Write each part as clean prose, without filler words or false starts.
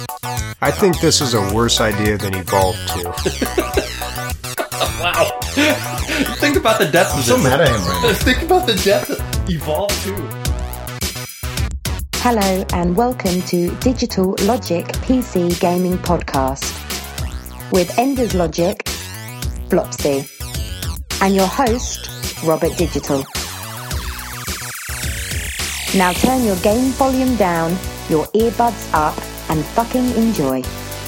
I think this is a worse idea than Evolve 2. Wow. Think about the depth of this. I'm so mad at him right now. Think about the depth of Evolve 2. Hello and welcome to Digital Logic PC Gaming Podcast with Enders Logic, Flopsy, and your host, Robert Digital. Now turn your game volume down, your earbuds up, and fucking enjoy.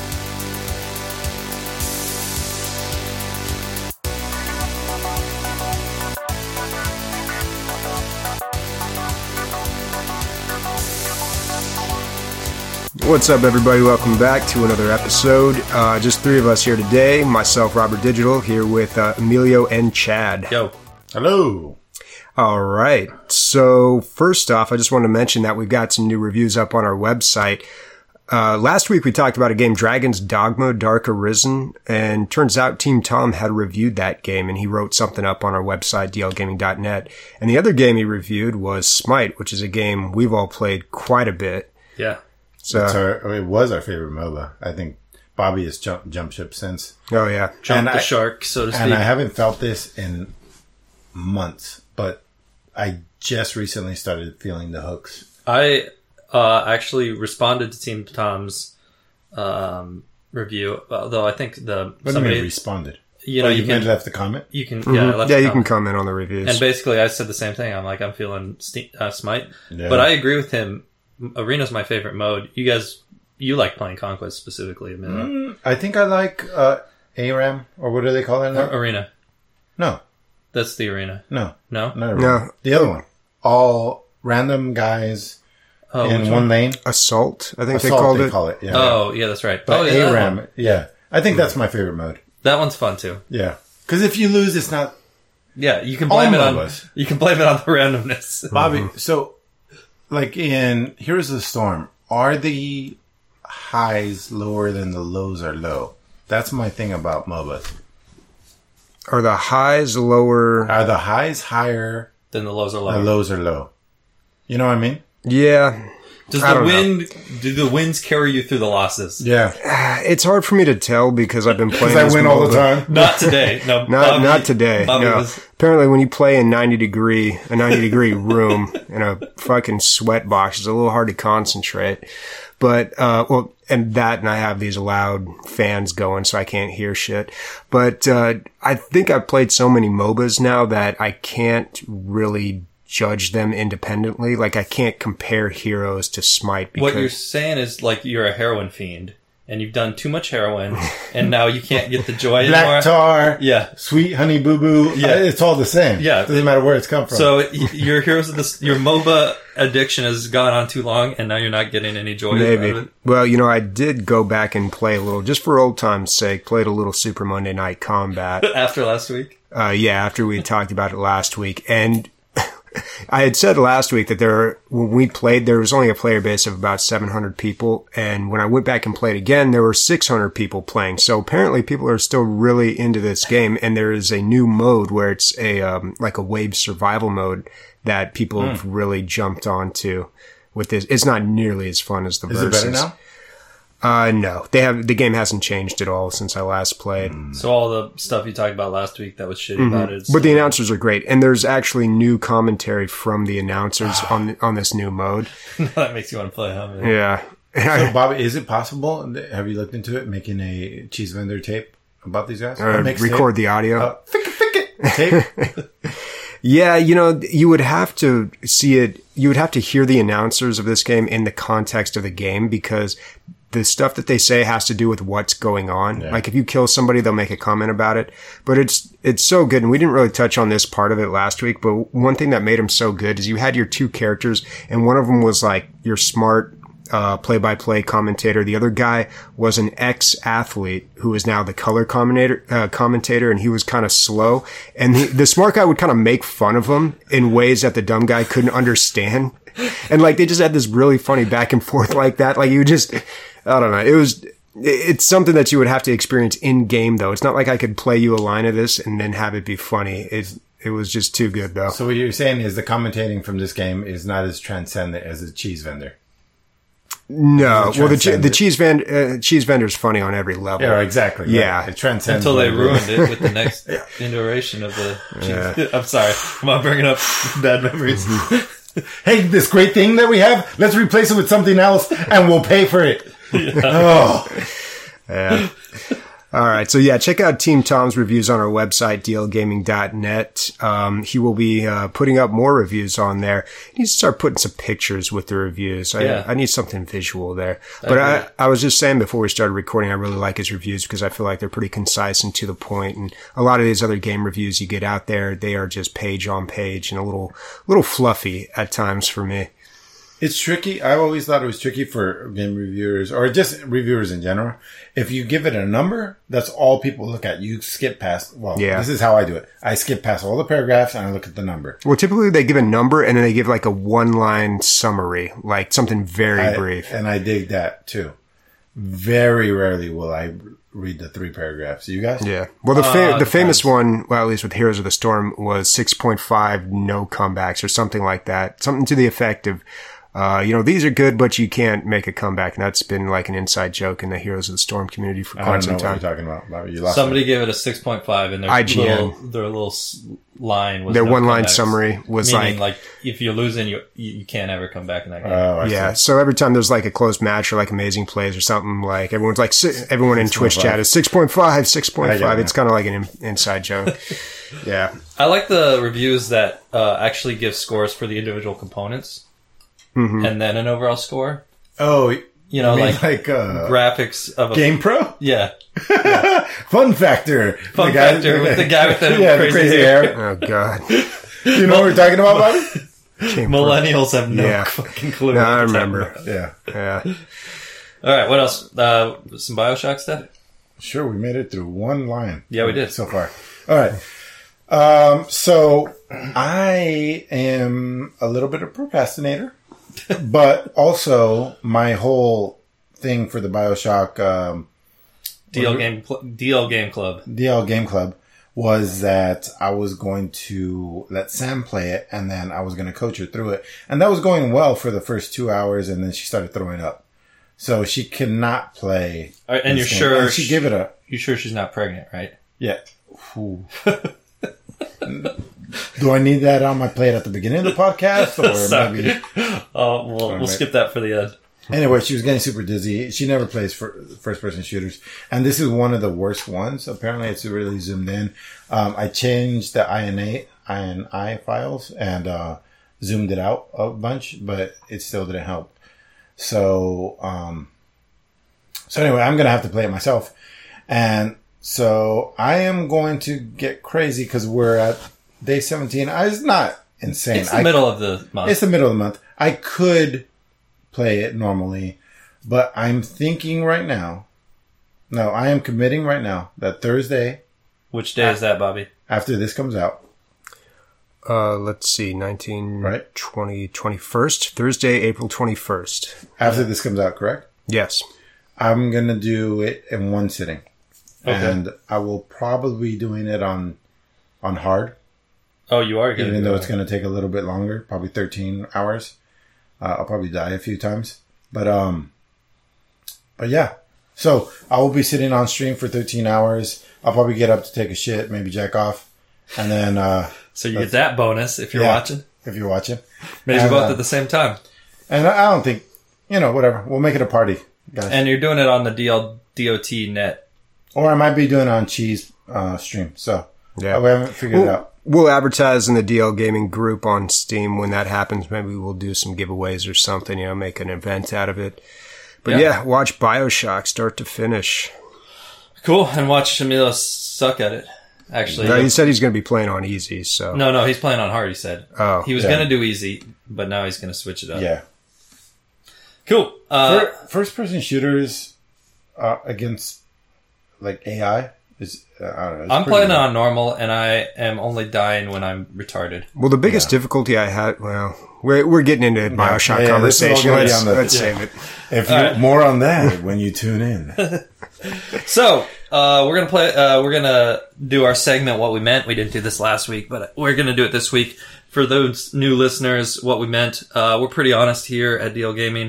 What's up, everybody? Welcome back to another episode. Just three of us here today. Myself, Robert Digital, here with Emilio and Chad. Yo. Hello. All right. So first off, I just want to mention that we've got some new reviews up on our website. Last week we talked about a game, Dragon's Dogma Dark Arisen, and turns out Team Tom had reviewed that game, and he wrote something up on our website, dlgaming.net. And the other game he reviewed was Smite, which is a game we've all played quite a bit. Yeah. So It was our favorite MOBA. I think Bobby has jumped ship since. Oh, yeah. Jump the shark, so to speak. And I haven't felt this in months, but I just recently started feeling the hooks. I actually responded to Team Tom's review, although I think What do you mean responded? You can left the comment? You can, Mm-hmm. yeah, Yeah, you can comment on the reviews. And basically, I said the same thing. I'm like, I'm feeling Smite, Yeah. but I agree with him. Arena's my favorite mode. You like playing Conquest specifically, Emilio. I think I like ARAM, or what do they call that now? Arena. No. That's the Arena. No. No? Not Arena. No. The other one. All random guys in one lane. Assault, I think Assault, they called it. Yeah. Oh, yeah, that's right. But yeah, ARAM, yeah. I think that's my favorite mode. that one's fun too. Yeah. Because if you lose, it's not... Yeah, you can blame it on MOBAs. you can blame it on the randomness. Bobby, so, like in Heroes of the Storm, are the highs lower than the lows are low? That's my thing about MOBAs. Are the highs lower? Are the highs higher Then the lows are than lower. the lows are low? You know what I mean? Yeah. Do the winds carry you through the losses? Yeah. It's hard for me to tell because I've been playing Because I this win all the MOBA. time. Not today. No, Not today. Bobby No. was- Apparently, when you play in a 90 degree room in a fucking sweat box, it's a little hard to concentrate. But and I have these loud fans going, so I can't hear shit. But I think I've played so many MOBAs now that I can't really judge them independently. Like, I can't compare Heroes to Smite because What you're saying is like you're a heroin fiend and you've done too much heroin and now you can't get the joy anymore. Black tar, Yeah. sweet honey boo boo. Yeah. It's all the same. Yeah. Doesn't matter where it's come from. So your your MOBA addiction has gone on too long and now you're not getting any joy out of maybe. it. Well, I did go back and play a little, just for old time's sake, played a little Super Monday Night Combat. After last week. After we talked about it last week. And I had said last week that when we played, there was only a player base of about 700 people. And when I went back and played again, there were 600 people playing. So apparently people are still really into this game. And there is a new mode where it's like a wave survival mode that people have really jumped onto with this. It's not nearly as fun as the Is Versus. it better now? No, the game hasn't changed at all since I last played. So all the stuff you talked about last week that was shitty about it. But the announcers are great, and there's actually new commentary from the announcers on this new mode. that makes you want to play, huh? Man? Yeah. So, Bobby, is it possible? Have you looked into it? Making a cheese vendor tape about these guys? A mixtape? Record the audio. Fick it. Tape? Yeah, you would have to see it. You would have to hear the announcers of this game in the context of the game because the stuff that they say has to do with what's going on. Yeah. Like if you kill somebody, they'll make a comment about it. But it's so good. And we didn't really touch on this part of it last week. But one thing that made them so good is you had your two characters and one of them was like your smart, play-by-play commentator. The other guy was an ex-athlete who is now the color commentator, and he was kind of slow. And the smart guy would kind of make fun of him in ways that the dumb guy couldn't understand. And like they just had this really funny back and forth like that. Like you just, I don't know. It's something that you would have to experience in game though. It's not like I could play you a line of this and then have it be funny. It was just too good though. So what you're saying is the commentating from this game is not as transcendent as a cheese vendor. No, It well, the transcends cheese vendor's funny on every level. Yeah, exactly. Yeah. Right. It transcends Until they whatever. ruined it with the next iteration of the cheese. I'm sorry. I'm not bringing up bad memories. Hey, this great thing that we have, let's replace it with something else, and we'll pay for it. Oh. Yeah. All right. So yeah, check out Team Tom's reviews on our website, dlgaming.net. He will be putting up more reviews on there. He needs to start putting some pictures with the reviews. I need something visual there. But I was just saying before we started recording, I really like his reviews because I feel like they're pretty concise and to the point. And a lot of these other game reviews you get out there, they are just page on page and a little fluffy at times for me. It's tricky. I always thought it was tricky for game reviewers or just reviewers in general. If you give it a number, that's all people look at. You skip past, this is how I do it. I skip past all the paragraphs and I look at the number. Well, typically they give a number and then they give like a one-line summary, like something very brief. And I dig that too. Very rarely will I read the 3 paragraphs. You guys? Yeah. Well, the famous one, well, at least with Heroes of the Storm, was 6.5 no comebacks or something like that. Something to the effect of, these are good, but you can't make a comeback. And that's been like an inside joke in the Heroes of the Storm community for quite some time. I don't know what you're talking about. You lost Somebody gave it a 6.5 and their little line was their no one-line comebacks. summary was Meaning, like if you're losing, you can't ever come back in that game. I see. So every time there's like a close match or like amazing plays or something, like everyone's like, everyone in Twitch chat is 6.5, 6.5. It's kind of like an inside joke. Yeah. I like the reviews that actually give scores for the individual components. Mm-hmm. And then an overall score. Oh, like graphics of a Game Pro? Yeah. Fun Factor. Fun Factor with the guy with the crazy hair. Oh God. You know what we're talking about, Bobby? Millennials have no fucking clue. No, I remember. Yeah. All right, what else? Some BioShock stuff? Sure, we made it through one line. Yeah, we did. So far. All right. So I am a little bit of a procrastinator. But also, my whole thing for the BioShock DL Game Club was that I was going to let Sam play it, and then I was going to coach her through it. And that was going well for the first 2 hours, and then she started throwing up. So she cannot play. And you're sure? And she gave it a... You're sure she's not pregnant, right? Yeah. Do I need that on my plate at the beginning of the podcast? Or maybe... we'll skip that for the end. Anyway, she was getting super dizzy. She never plays first-person shooters. And this is one of the worst ones. Apparently, it's really zoomed in. I changed the INI files and zoomed it out a bunch, but it still didn't help. So anyway, I'm going to have to play it myself. And so I am going to get crazy because we're at day 17. It's not insane. It's the middle of the month. It's the middle of the month. I could play it normally, but I'm thinking right now. No, I am committing right now that Thursday. Which day is that, Bobby? After this comes out. Let's see, 19, right? 20, 21st. Thursday, April 21st. After this comes out, correct? Yes. I'm going to do it in one sitting. Okay. And I will probably be doing it on hard. Oh, you are going to even though it's going to take a little bit longer, probably 13 hours. I'll probably die a few times, but yeah. So I will be sitting on stream for 13 hours. I'll probably get up to take a shit, maybe jack off, and then. So you get that bonus if you're watching. If you're watching, maybe both at the same time. And I don't think, whatever. We'll make it a party, guys. And you're doing it on the DOT net, or I might be doing it on Cheese stream. So yeah, we haven't figured it out. We'll advertise in the DL Gaming group on Steam when that happens. Maybe we'll do some giveaways or something, make an event out of it. But yeah, watch BioShock start to finish. Cool. And watch Shamila suck at it. Actually. No, he said he's going to be playing on easy, so. No, he's playing on hard, he said. Oh. He was going to do easy, but now he's going to switch it up. Yeah. Cool. First-person shooters against, AI... I'm playing it on normal, and I am only dying when I'm retarded. Well, the biggest difficulty I had, we're getting into BioShock conversation. Let's save it. More on that when you tune in. So, we're gonna play. We're gonna do our segment. What we meant. We didn't do this last week, but we're gonna do it this week. For those new listeners, what we meant. We're pretty honest here at DL Gaming.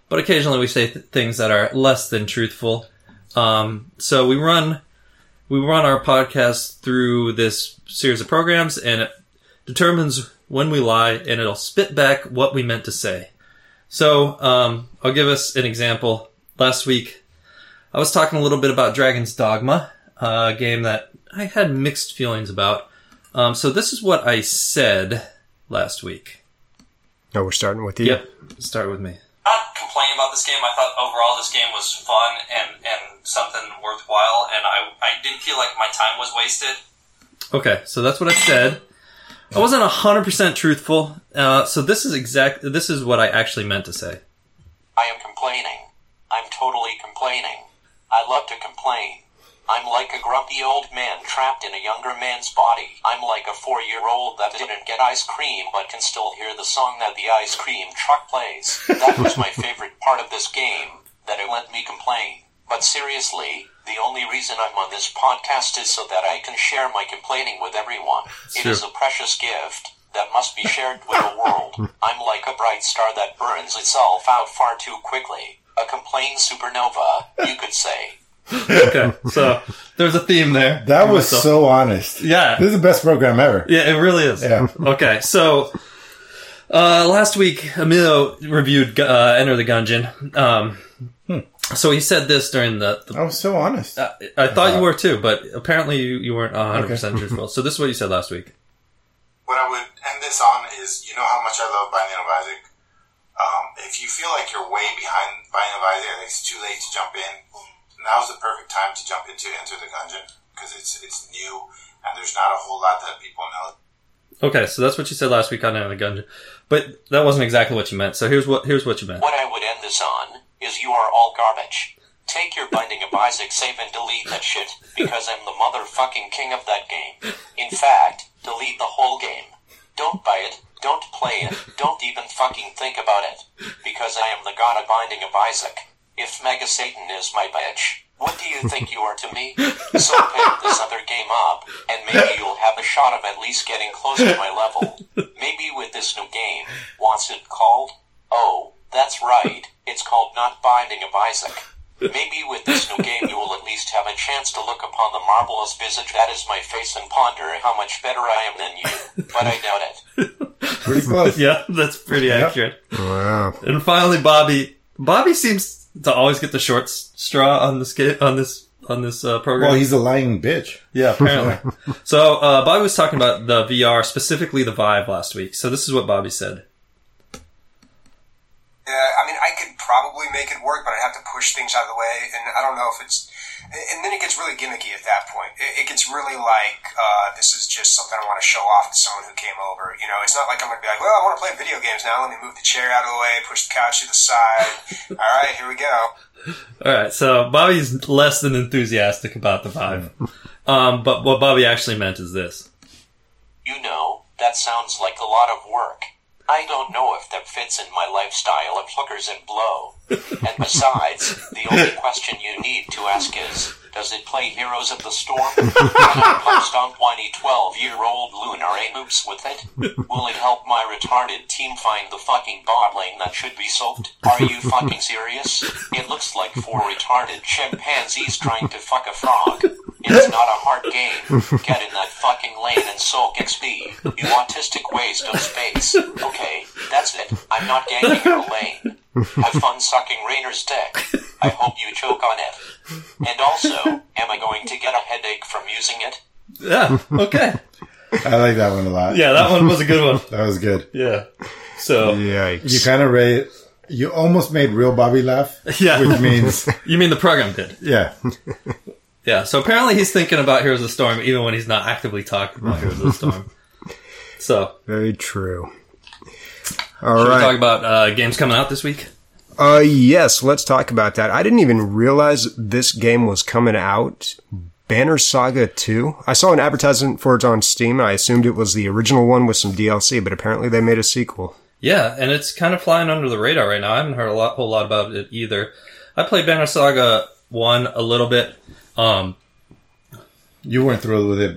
but occasionally we say things that are less than truthful. So we run our podcast through this series of programs, and it determines when we lie, and it'll spit back what we meant to say. So I'll give us an example. Last week, I was talking a little bit about Dragon's Dogma, a game that I had mixed feelings about. So this is what I said last week. No, we're starting with you. Yep, start with me. Not complaining about this game. I thought overall this game was fun and something worthwhile, and I didn't feel like my time was wasted. Okay, so that's what I said. I wasn't 100% truthful, so this is what I actually meant to say. I am complaining. I'm totally complaining. I love to complain. I'm like a grumpy old man trapped in a younger man's body. I'm like a 4-year-old that didn't get ice cream but can still hear the song that the ice cream truck plays. That was my favorite part of this game, that it let me complain. But seriously, the only reason I'm on this podcast is so that I can share my complaining with everyone. It is a precious gift that must be shared with the world. I'm like a bright star that burns itself out far too quickly. A complaint supernova, you could say. Okay, so there's a theme there. That was so honest. Yeah. This is the best program ever. Yeah, it really is. Yeah. Okay, so last week, Emilio reviewed Enter the Gungeon. So he said this during the I was so honest. I thought you were too, but apparently you weren't 100% truthful. So this is what you said last week. What I would end this on is, you know how much I love Binding of Isaac. If you feel like you're way behind Binding of Isaac, and it's too late to jump in, now's the perfect time to jump into Enter the Gungeon, because it's new, and there's not a whole lot that people know. Okay, so that's what you said last week on Enter the Gungeon, but that wasn't exactly what you meant. So here's what you meant. What I would end this on is, you are all garbage. Take your Binding of Isaac save and delete that shit, because I'm the motherfucking king of that game. In fact, delete the whole game. Don't buy it, don't play it, don't even fucking think about it, because I am the god of Binding of Isaac. If Mega Satan is my bitch, what do you think you are to me? So pick this other game up, and maybe you'll have a shot of at least getting close to my level. Maybe with this new game. What's it called? Oh, that's right, it's called Not Binding of Isaac. Maybe with this new game you will at least have a chance to look upon the marvelous visage that is my face and ponder how much better I am than you. But I doubt it. Pretty close. Yeah, that's pretty accurate. Wow. And finally, Bobby seems to always get the short straw on this program. Well, he's a lying bitch. Yeah, apparently. So Bobby was talking about the VR, specifically the Vive, last week. So this is what Bobby said. Yeah, I mean, I could probably make it work, but I'd have to push things out of the way, and I don't know if it's... And then it gets really gimmicky at that point. It gets really like, this is just something I want to show off to someone who came over. You know, it's not like I'm going to be like, well, I want to play video games now. Let me move the chair out of the way, push the couch to the side. All right, here we go. All right, so Bobby's less than enthusiastic about the Vive. But what Bobby actually meant is this. You know, that sounds like a lot of work. I don't know if that fits in my lifestyle of hookers and blow. And besides, the only question you need to ask is, does it play Heroes of the Storm? Can I post on whiny 12-year-old Lunar Moops with it? Will it help my retarded team find the fucking bot lane that should be soaked? Are you fucking serious? It looks like 4 retarded chimpanzees trying to fuck a frog. It's not a hard game. Get in that fucking lane and soak XP. You autistic waste of space. Okay, that's it. I'm not ganging your lane. Have fun sucking Rainer's dick. I hope you choke on it. And also, am I going to get a headache from using it? Yeah, okay. I like that one a lot. Yeah, that one was a good one. That was good. Yeah. So, Yikes. You kind of you almost made real Bobby laugh. Yeah. Which means... You mean the program did? Yeah. Yeah, so apparently he's thinking about Heroes of the Storm even when he's not actively talking about Heroes of the Storm. So, Very true. All should right. we talk about games coming out this week? Yes, let's talk about that. I didn't even realize this game was coming out. Banner Saga 2. I saw an advertisement for it on Steam. I assumed it was the original one with some DLC, but apparently they made a sequel. Yeah, and it's kind of flying under the radar right now. I haven't heard a whole lot about it either. I played Banner Saga 1 a little bit. You weren't thrilled with it, but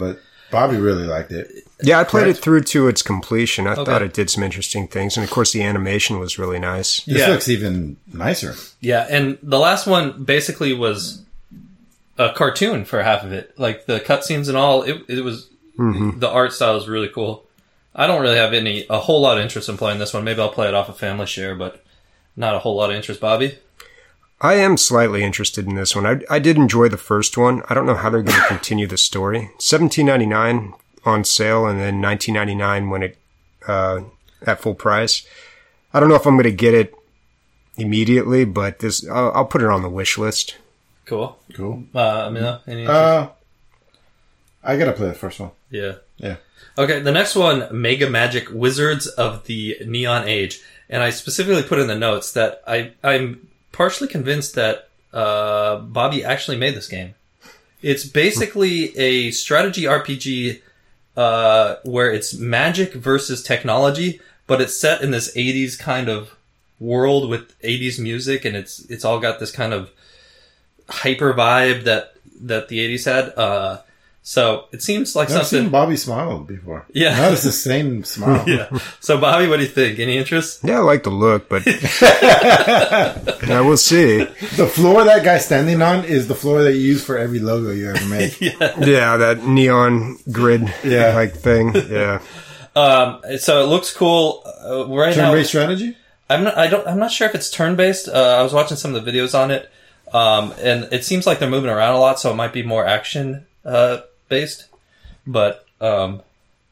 Bobby really liked it. Yeah, I played it through to its completion. I Okay. thought it did some interesting things. And of course, the animation was really nice. This Yeah. looks even nicer. Yeah, and the last one basically was a cartoon for half of it. Like the cutscenes and all, it was the art style is really cool. I don't really have a whole lot of interest in playing this one. Maybe I'll play it off a family share, but not a whole lot of interest. Bobby? I am slightly interested in this one. I did enjoy the first one. I don't know how they're going to continue the story. $17.99 on sale, and then $19.99 when it at full price. I don't know if I'm going to get it immediately, but I'll put it on the wish list. Cool. Cool. Amina, any interest? I gotta play the first one. Yeah. Yeah. Okay, the next one, Mega Magic Wizards of the Neon Age. And I specifically put in the notes that I'm partially convinced that Bobby actually made this game. It's basically a strategy RPG where it's magic versus technology, but it's set in this 80s kind of world with 80s music, and it's all got this kind of hyper vibe that the 80s had. So it seems like I've something... seen Bobby smile before. Yeah. That was the same smile. Yeah. So Bobby, what do you think? Any interest? Yeah, I like the look, but I will see. The floor that guy's standing on is the floor that you use for every logo you ever make. Yeah, that neon grid like thing. Yeah. So it looks cool. Right now, Turn-based strategy? I'm not sure if it's turn-based. I was watching some of the videos on it. And it seems like they're moving around a lot, so it might be more action, based. But, no,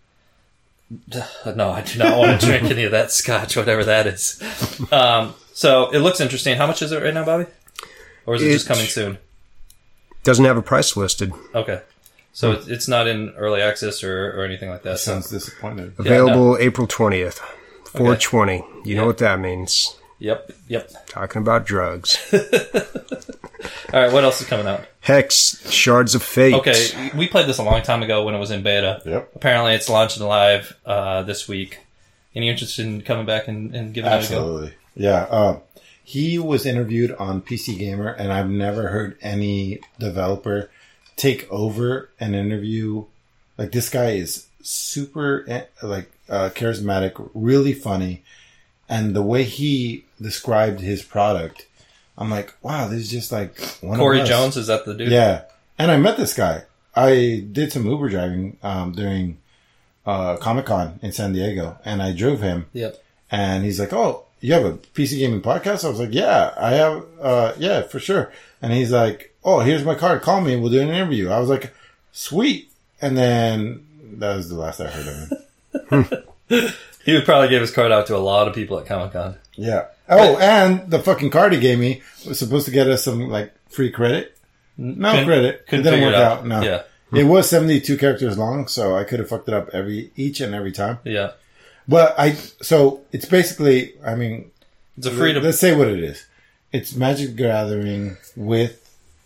I do not want to drink any of that scotch, whatever that is. So it looks interesting. How much is it right now, Bobby? Or is it just coming soon? Doesn't have a price listed. Okay. So it's not in early access or anything like that. Sounds disappointed. Available April 20th. 420. You know what that means. Yep. Talking about drugs. All right, what else is coming out? Hex, Shards of Fate. Okay, we played this a long time ago when it was in beta. Yep. Apparently it's launching live this week. Any interest in coming back and giving it a go? Absolutely. Yeah. He was interviewed on PC Gamer, and I've never heard any developer take over an interview. Like, this guy is super, charismatic, really funny. And the way he described his product, I'm like, wow, this is just like one Corey of us. Jones, is that the dude? Yeah. And I met this guy. I did some Uber driving during Comic-Con in San Diego, and I drove him. Yep. And he's like, oh, you have a PC gaming podcast? I was like, yeah, I have, yeah, for sure. And he's like, oh, here's my card. Call me and we'll do an interview. I was like, sweet. And then that was the last I heard of him. He would probably give his card out to a lot of people at Comic-Con. Yeah. Oh, and the fucking card he gave me was supposed to get us some, like, free credit. No credit. It couldn't didn't figure work it out. out. No. Yeah. It was 72 characters long, so I could have fucked it up each and every time. Yeah. But so it's basically, I mean, It's a free to let's say what it is. It's Magic Gathering with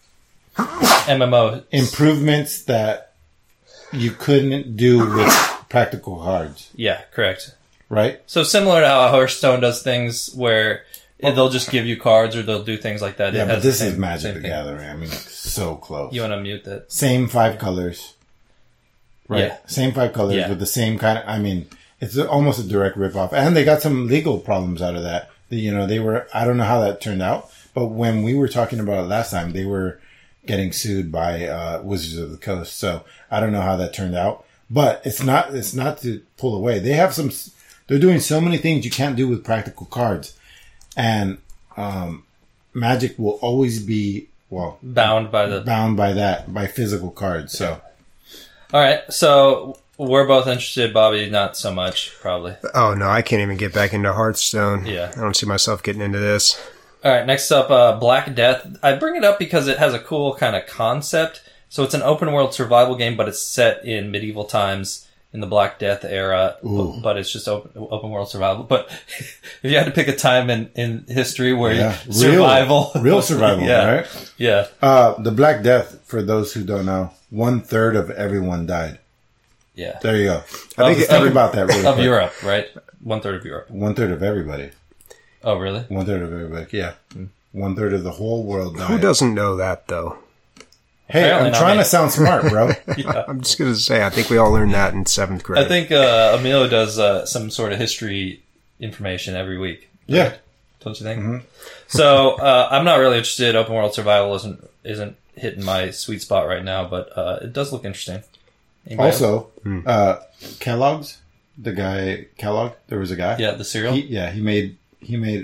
MMO. improvements that you couldn't do with practical cards, Yeah, correct. right? So similar to how Hearthstone does things where they'll just give you cards or they'll do things like that. Yeah, It but has this the is same- Magic same the thing. Gathering. I mean, so close. You want to mute that? Same 5 colors. Right? Yeah. Same 5 colors Yeah. with the same kind of, I mean, it's almost a direct ripoff. And they got some legal problems out of that. They were, I don't know how that turned out, but when we were talking about it last time, they were getting sued by Wizards of the Coast. So I don't know how that turned out, but it's not to pull away. They're doing so many things you can't do with practical cards. And Magic will always be, Bound by that, by physical cards. So. All right, so we're both interested. Bobby, not so much, probably. Oh, no, I can't even get back into Hearthstone. Yeah. I don't see myself getting into this. All right, next up, Black Death. I bring it up because it has a cool kind of concept. So it's an open world survival game, but it's set in medieval times in the Black Death era. Ooh. But it's just open world survival. But if you had to pick a time in history where survival, real survival, yeah, right? Yeah. The Black Death, for those who don't know, 1/3 of everyone died. Yeah. There you go. I think Think about that really Of quick. Europe, right? 1/3 of Europe. 1/3 of everybody. Oh, really? 1/3 of everybody. Yeah. 1/3 of the whole world died. Who doesn't know that, though? Hey, Apparently I'm not trying me. to sound smart, bro. Yeah. I'm just going to say, I think we all learned that in 7th grade. I think Emilio does some sort of history information every week. Yeah. Don't you think? So I'm not really interested. Open world survival isn't hitting my sweet spot right now, but it does look interesting. Anybody else? Also, Kellogg's, the guy Kellogg, there was a guy. Yeah, the cereal. He made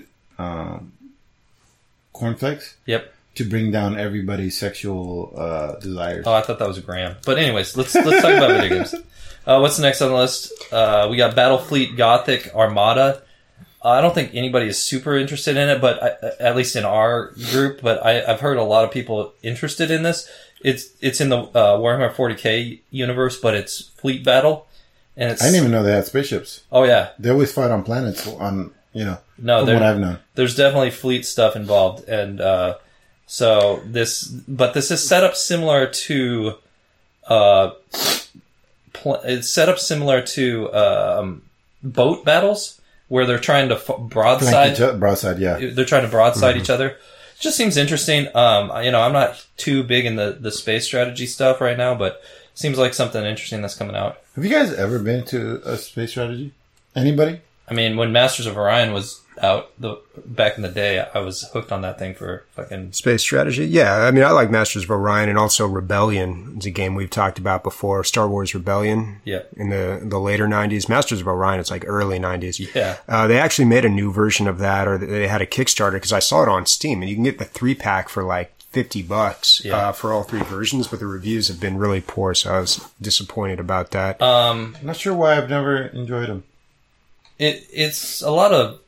cornflakes Yep. to bring down everybody's sexual desires. Oh, I thought that was a Graham. But anyways, let's talk about video games. What's next on the list? We got Battlefleet Gothic Armada. I don't think anybody is super interested in it, but at least in our group. But I've heard a lot of people interested in this. It's in the Warhammer 40k universe, but it's fleet battle, and it's. I didn't even know they had spaceships. Oh yeah, They always fight on planets. No, from there- what I've known. there's definitely fleet stuff involved, and so this is set up similar to it's set up similar to boat battles where they're trying to Broadside, yeah. they're trying to broadside each other. Just seems interesting. I'm not too big in the space strategy stuff right now, but seems like something interesting that's coming out. Have you guys ever been to a space strategy? Anybody? I mean, when Masters of Orion was out back in the day, I was hooked on that thing for fucking. Space strategy? Yeah, I mean, I like Masters of Orion, and also Rebellion. It's a game we've talked about before. Star Wars Rebellion. Yeah. In the later 90s. Masters of Orion, it's like early 90s. Yeah. They actually made a new version of that, or they had a Kickstarter, because I saw it on Steam, and you can get the 3-pack for like $50 for all 3 versions, but the reviews have been really poor, so I was disappointed about that. I'm not sure why I've never enjoyed them. It's a lot of.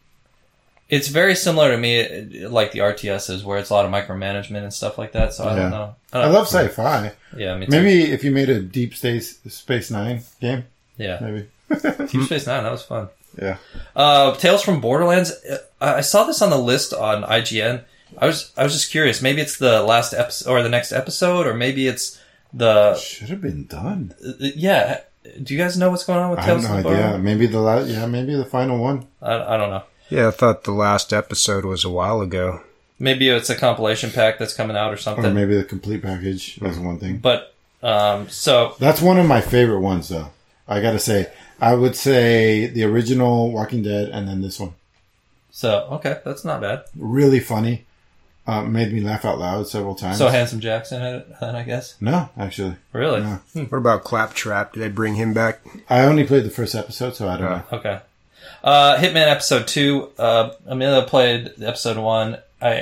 It's very similar to me, like the RTSs, where it's a lot of micromanagement and stuff like that. So I don't know. I love sci-fi. Yeah, me too. Maybe if you made a Deep Space Nine game, Yeah, maybe. Deep Space Nine, that was fun. Yeah. Tales from Borderlands. I saw this on the list on IGN. I was just curious. Maybe it's the last episode or the next episode, or maybe it's the. Should have been done. Yeah. Do you guys know what's going on with I have Tales no from idea. Borderlands? Maybe maybe the final one. I don't know. Yeah, I thought the last episode was a while ago. Maybe it's a compilation pack that's coming out or something. Or maybe the complete package. That's one thing. But so That's one of my favorite ones, though. I gotta say. I would say the original Walking Dead and then this one. okay, that's not bad. Really funny. Made me laugh out loud several times. So Handsome Jackson in it, then I guess. No, actually. Really? No. What about Claptrap? Did they bring him back? I only played the first episode, so I don't know. Okay. Hitman episode 2. Amelia played episode 1.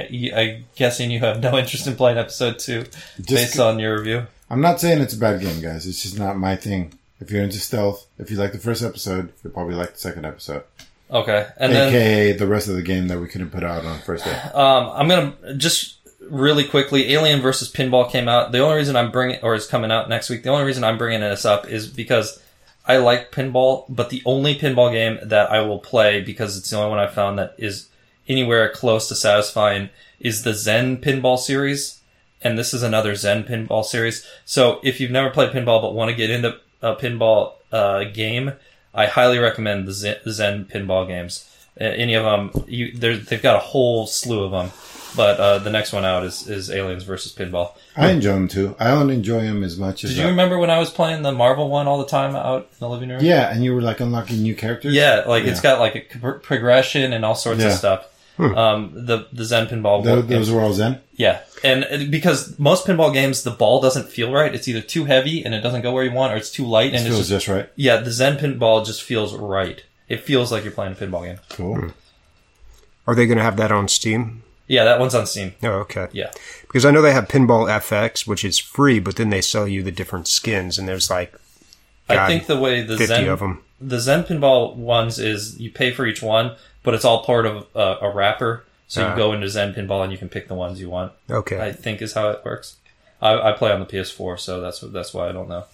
I guessing you have no interest in playing episode 2 based on your review. I'm not saying it's a bad game, guys. It's just not my thing. If you're into stealth, if you like the first episode, you'll probably like the second episode. Okay, and then AKA the rest of the game that we couldn't put out on the first day. I'm gonna just really quickly. Alien versus Pinball came out. The only reason I'm bringing, or is coming out next week. The only reason I'm bringing this up is because I like pinball, but the only pinball game that I will play, because it's the only one I found that is anywhere close to satisfying, is the Zen Pinball series, and this is another Zen Pinball series. So if you've never played pinball but want to get into a pinball game, I highly recommend the Zen pinball games. Any of them, they've got a whole slew of them. But the next one out is Aliens versus Pinball. I enjoy them too. I don't enjoy them as much as. Did you remember when I was playing the Marvel one all the time out in the living room? Yeah, and you were like unlocking new characters. Yeah, it's got like a progression and all sorts of stuff. The Zen Pinball. Those were all Zen? Yeah. And because most pinball games, the ball doesn't feel right. It's either too heavy and it doesn't go where you want, or it's too light and It feels just right. Yeah, the Zen Pinball just feels right. It feels like you're playing a pinball game. Cool. Are they going to have that on Steam? Yeah, that one's on Steam. Oh, okay. Yeah. Because I know they have Pinball FX, which is free, but then they sell you the different skins, and there's like, I think the way the 50 Zen of them. The Zen Pinball ones is you pay for each one, but it's all part of a wrapper. So you go into Zen Pinball and you can pick the ones you want. Okay. I think is how it works. I play on the PS4, so that's why I don't know.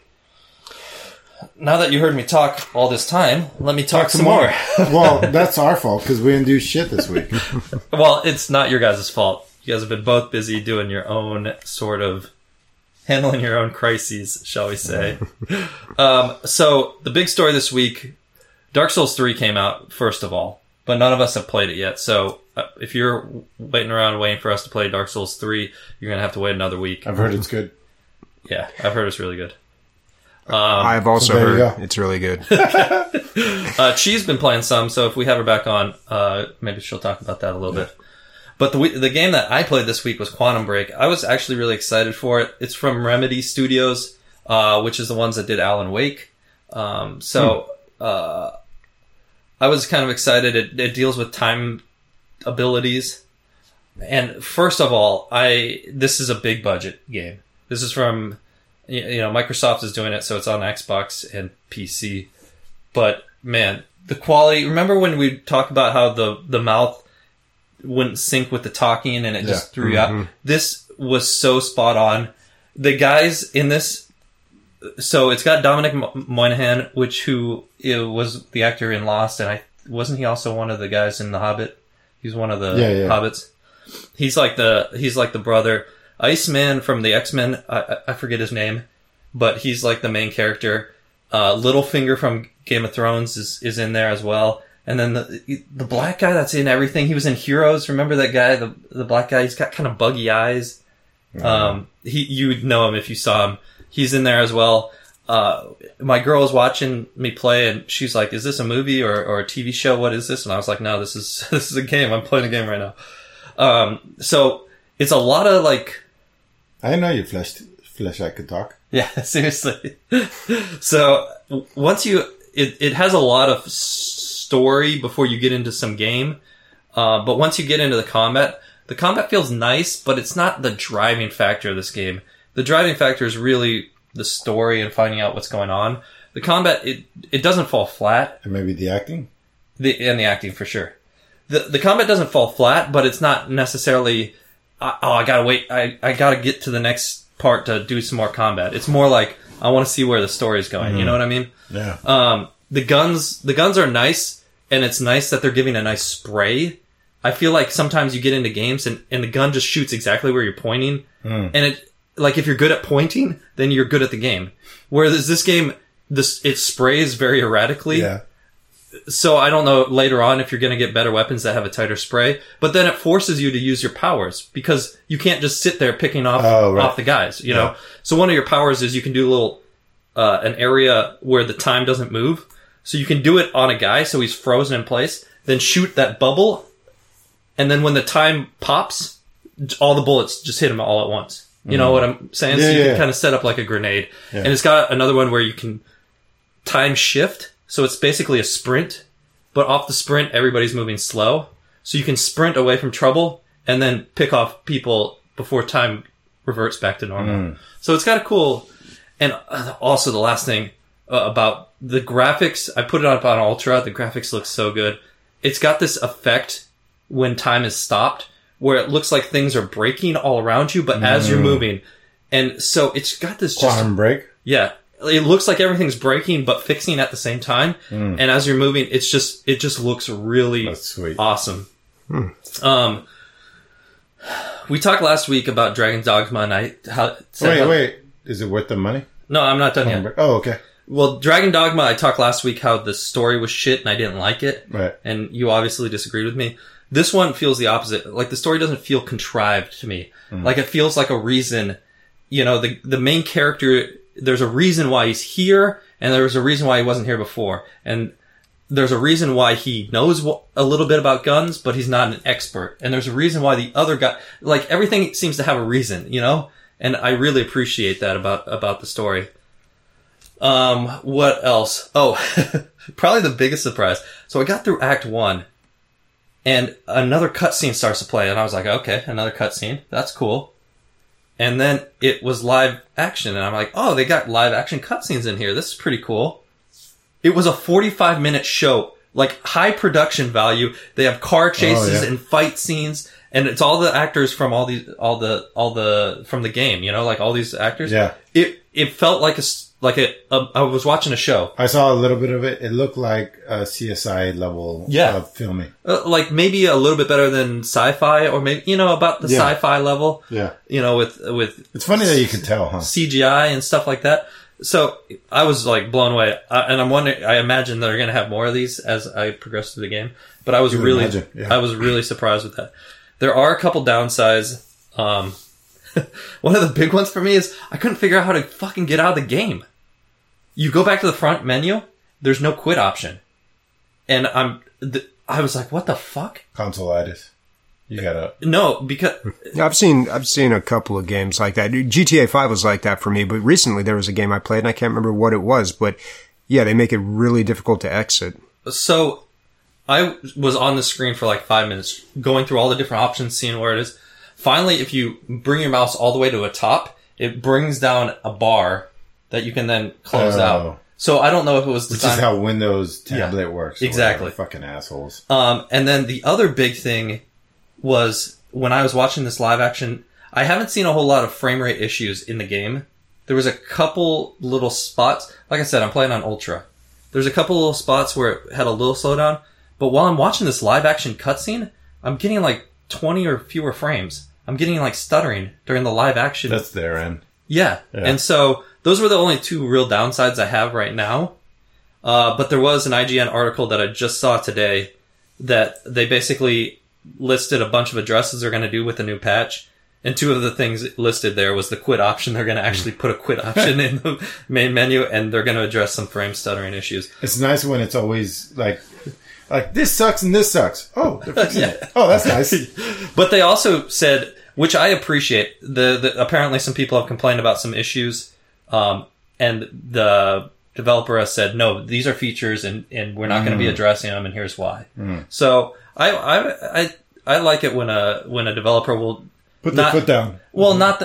Now that you heard me talk all this time, let me talk some more. Well, that's our fault because we didn't do shit this week. Well, it's not your guys' fault. You guys have been both busy doing your own sort of handling your own crises, shall we say. So the big story this week, Dark Souls 3 came out, first of all, but none of us have played it yet. So if you're waiting for us to play Dark Souls 3, you're gonna have to wait another week. I've heard it's good. Yeah, I've heard it's really good. I've also heard it's really good. She's been playing some, so if we have her back on, maybe she'll talk about that a little bit. But the game that I played this week was Quantum Break. I was actually really excited for it. It's from Remedy Studios, which is the ones that did Alan Wake. I was kind of excited. It deals with time abilities. And first of all, this is a big budget game. This is from, Microsoft is doing it, so it's on Xbox and PC. But man, the quality, remember when we talked about how the mouth wouldn't sync with the talking and it just threw you out? This was so spot on. The guys in this, so it's got Dominic Monaghan, who was the actor in Lost, and wasn't he also one of the guys in The Hobbit? He's one of the hobbits. He's like the brother. Iceman from the X-Men, I forget his name, but he's like the main character. Littlefinger from Game of Thrones is in there as well. And then the black guy that's in everything, he was in Heroes. Remember that guy, the black guy? He's got kind of buggy eyes. You would know him if you saw him. He's in there as well. My girl was watching me play, and she's like, "Is this a movie or a TV show? What is this?" And I was like, "No, this is a game. I'm playing a game right now." So it's a lot of like. I didn't know you flesh I could talk. Yeah, seriously. So once it has a lot of story before you get into some game, but once you get into the combat feels nice, but it's not the driving factor of this game. The driving factor is really the story and finding out what's going on. The combat, it doesn't fall flat. And maybe the acting? And the acting, for sure. The combat doesn't fall flat, but it's not necessarily, I gotta wait, I gotta get to the next part to do some more combat. It's more like, I want to see where the story is going. You know what I mean? Yeah. The guns are nice, and it's nice that they're giving a nice spray. I feel like sometimes you get into games and the gun just shoots exactly where you're pointing. And if you're good at pointing, then you're good at the game. Whereas this game, it sprays very erratically. Yeah. So I don't know later on if you're going to get better weapons that have a tighter spray, but then it forces you to use your powers because you can't just sit there picking off the guys, you know? So one of your powers is you can do a little, an area where the time doesn't move. So you can do it on a guy so he's frozen in place, then shoot that bubble. And then when the time pops, all the bullets just hit him all at once. You know what I'm saying? Yeah, so you can kind of set up like a grenade. Yeah. And it's got another one where you can time shift. So it's basically a sprint, but off the sprint, everybody's moving slow. So you can sprint away from trouble and then pick off people before time reverts back to normal. So it's got a cool, and also the last thing about the graphics, I put it up on Ultra. The graphics look so good. It's got this effect when time is stopped where it looks like things are breaking all around you, but as you're moving. And so it's got this Quantum Break? Yeah. It looks like everything's breaking but fixing at the same time. And as you're moving, it just looks really awesome. We talked last week about Dragon Dogma, and Wait. Is it worth the money? No, I'm not done yet. Break? Oh, okay. Well, Dragon Dogma, I talked last week how the story was shit and I didn't like it. Right. And you obviously disagreed with me. This one feels the opposite. Like, the story doesn't feel contrived to me. Like, it feels like a reason, the main character, there's a reason why he's here, and there's a reason why he wasn't here before. And there's a reason why he knows a little bit about guns, but he's not an expert. And there's a reason why the other guy, like, everything seems to have a reason, And I really appreciate that about the story. What else? Oh, probably the biggest surprise. So I got through Act 1, and another cutscene starts to play, and I was like, okay, another cutscene. That's cool. And then it was live action, and I'm like, oh, they got live action cutscenes in here. This is pretty cool. It was a 45-minute show, like high production value. They have car chases and fight scenes, and it's all the actors from all the from the game, like all these actors. Yeah. It felt like I was watching a show. I saw a little bit of it. It looked like a CSI level of filming. Like maybe a little bit better than sci-fi, or maybe, about the sci-fi level. Yeah. With It's funny that you can tell, huh? CGI and stuff like that. So I was like blown away, and I'm wondering. I imagine they're going to have more of these as I progress through the game. But I was I was really surprised with that. There are a couple downsides. One of the big ones for me is I couldn't figure out how to fucking get out of the game. You go back to the front menu, there's no quit option, and I was like, what the fuck? Consolitis. You gotta because I've seen a couple of games like that. GTA 5 was like that for me, but recently there was a game I played and I can't remember what it was, but yeah, they make it really difficult to exit. So I was on the screen for like 5 minutes, going through all the different options, seeing where it is. Finally, if you bring your mouse all the way to a top, it brings down a bar that you can then close out. So I don't know if it was designed... Which is how Windows tablet works. Exactly. Fucking assholes. And then the other big thing was when I was watching this live action, I haven't seen a whole lot of frame rate issues in the game. There was a couple little spots. Like I said, I'm playing on Ultra. There's a couple little spots where it had a little slowdown. But while I'm watching this live action cutscene, I'm getting like 20 or fewer frames. I'm getting like stuttering during the live action. That's their end. Yeah. And so those were the only two real downsides I have right now. But there was an IGN article that I just saw today that they basically listed a bunch of addresses they're going to do with the new patch. And two of the things listed there was the quit option. They're going to actually put a quit option in the main menu, and they're going to address some frame stuttering issues. It's nice when it's always like this sucks and this sucks. Oh, they're fixing it. Oh, that's nice. But they also said, which I appreciate, apparently some people have complained about some issues, and the developer has said, no, these are features and we're not going to be addressing them, and here's why. So I like it when a developer will put the foot down. Well, not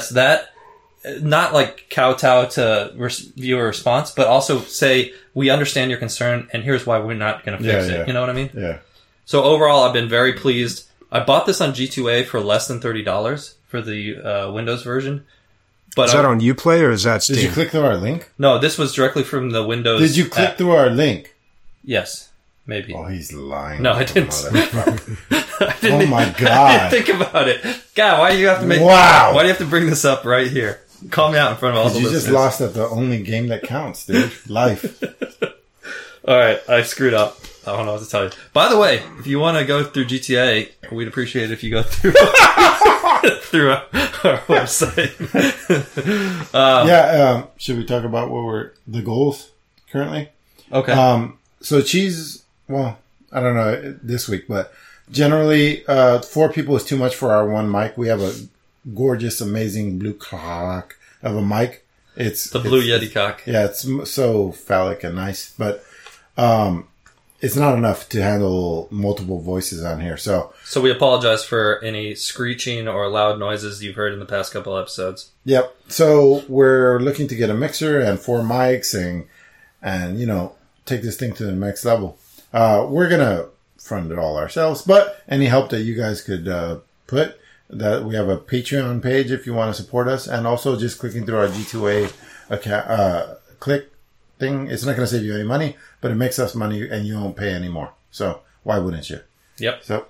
like kowtow to viewer response, but also say, we understand your concern and here's why we're not going to fix it. You know what I mean? Yeah. So overall, I've been very pleased. I bought this on G2A for less than $30 for the Windows version. But is that on Uplay or is that Steam? Did you click through our link? No, this was directly from the Windows Did you click app. through our link? Yes. Maybe. Oh, he's lying. No, I didn't. Oh my god! I didn't think about it. God, why do you have to make? Wow! Why do you have to bring this up right here? Call me out in front of all the listeners. You just lost at the only game that counts, dude. Life. All right, I screwed up. I don't know what to tell you. By the way, if you want to go through GTA, we'd appreciate it if you go through through our website. Should we talk about the goals currently? Okay. So Cheese, well, I don't know this week, but generally, 4 people is too much for our one mic. We have a gorgeous, amazing blue cock of a mic. It's the blue Yeti cock. Yeah, it's so phallic and nice, but it's not enough to handle multiple voices on here. So we apologize for any screeching or loud noises you've heard in the past couple episodes. Yep. So we're looking to get a mixer and 4 mics and take this thing to the next level. We're gonna fund it all ourselves, but any help that you guys could put, that we have a Patreon page if you want to support us, and also just clicking through our G2A account, click thing. It's not going to save you any money, but it makes us money and you won't pay any more. So why wouldn't you? Yep. So,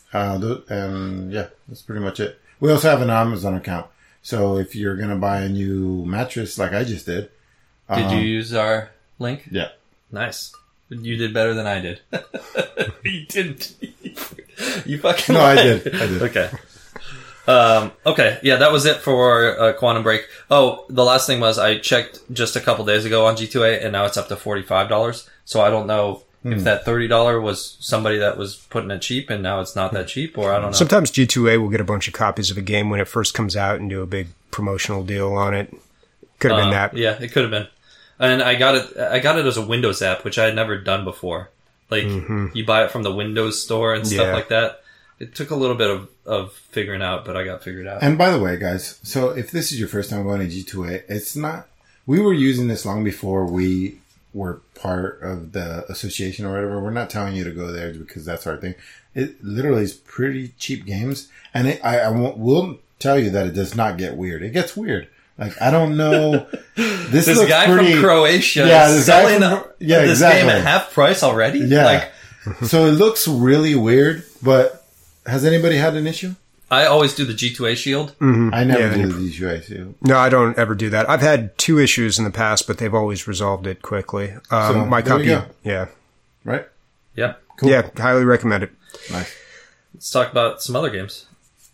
that's pretty much it. We also have an Amazon account. So if you're going to buy a new mattress like I just did. Did you use our link? Yeah. Nice. You did better than I did. You didn't. You fucking No, lied. I did. Okay. Okay. Yeah, that was it for Quantum Break. Oh, the last thing was I checked just a couple days ago on G2A and now it's up to $45. So I don't know if that $30 was somebody that was putting it cheap and now it's not that cheap, or I don't know. Sometimes G2A will get a bunch of copies of a game when it first comes out and do a big promotional deal on it. Could have been that. Yeah, it could have been. And I got it as a Windows app, which I had never done before. Like, you buy it from the Windows store and stuff like that. It took a little bit of figuring out, but I got figured out. And by the way, guys, so if this is your first time going to G2A, it's not... We were using this long before we were part of the association or whatever. We're not telling you to go there because that's our thing. It literally is pretty cheap games. And will tell you that it does not get weird. It gets weird. Like, I don't know. This guy from Croatia is selling this game at half price already? Yeah. So it looks really weird, but has anybody had an issue? I always do the G2A shield. I never Yeah. do these UAC. No, I don't ever do that. I've had 2 issues in the past, but they've always resolved it quickly. So, My there we copy, go. yeah, Right? Yep. Cool. yeah, highly recommend it. Nice. Let's talk about some other games.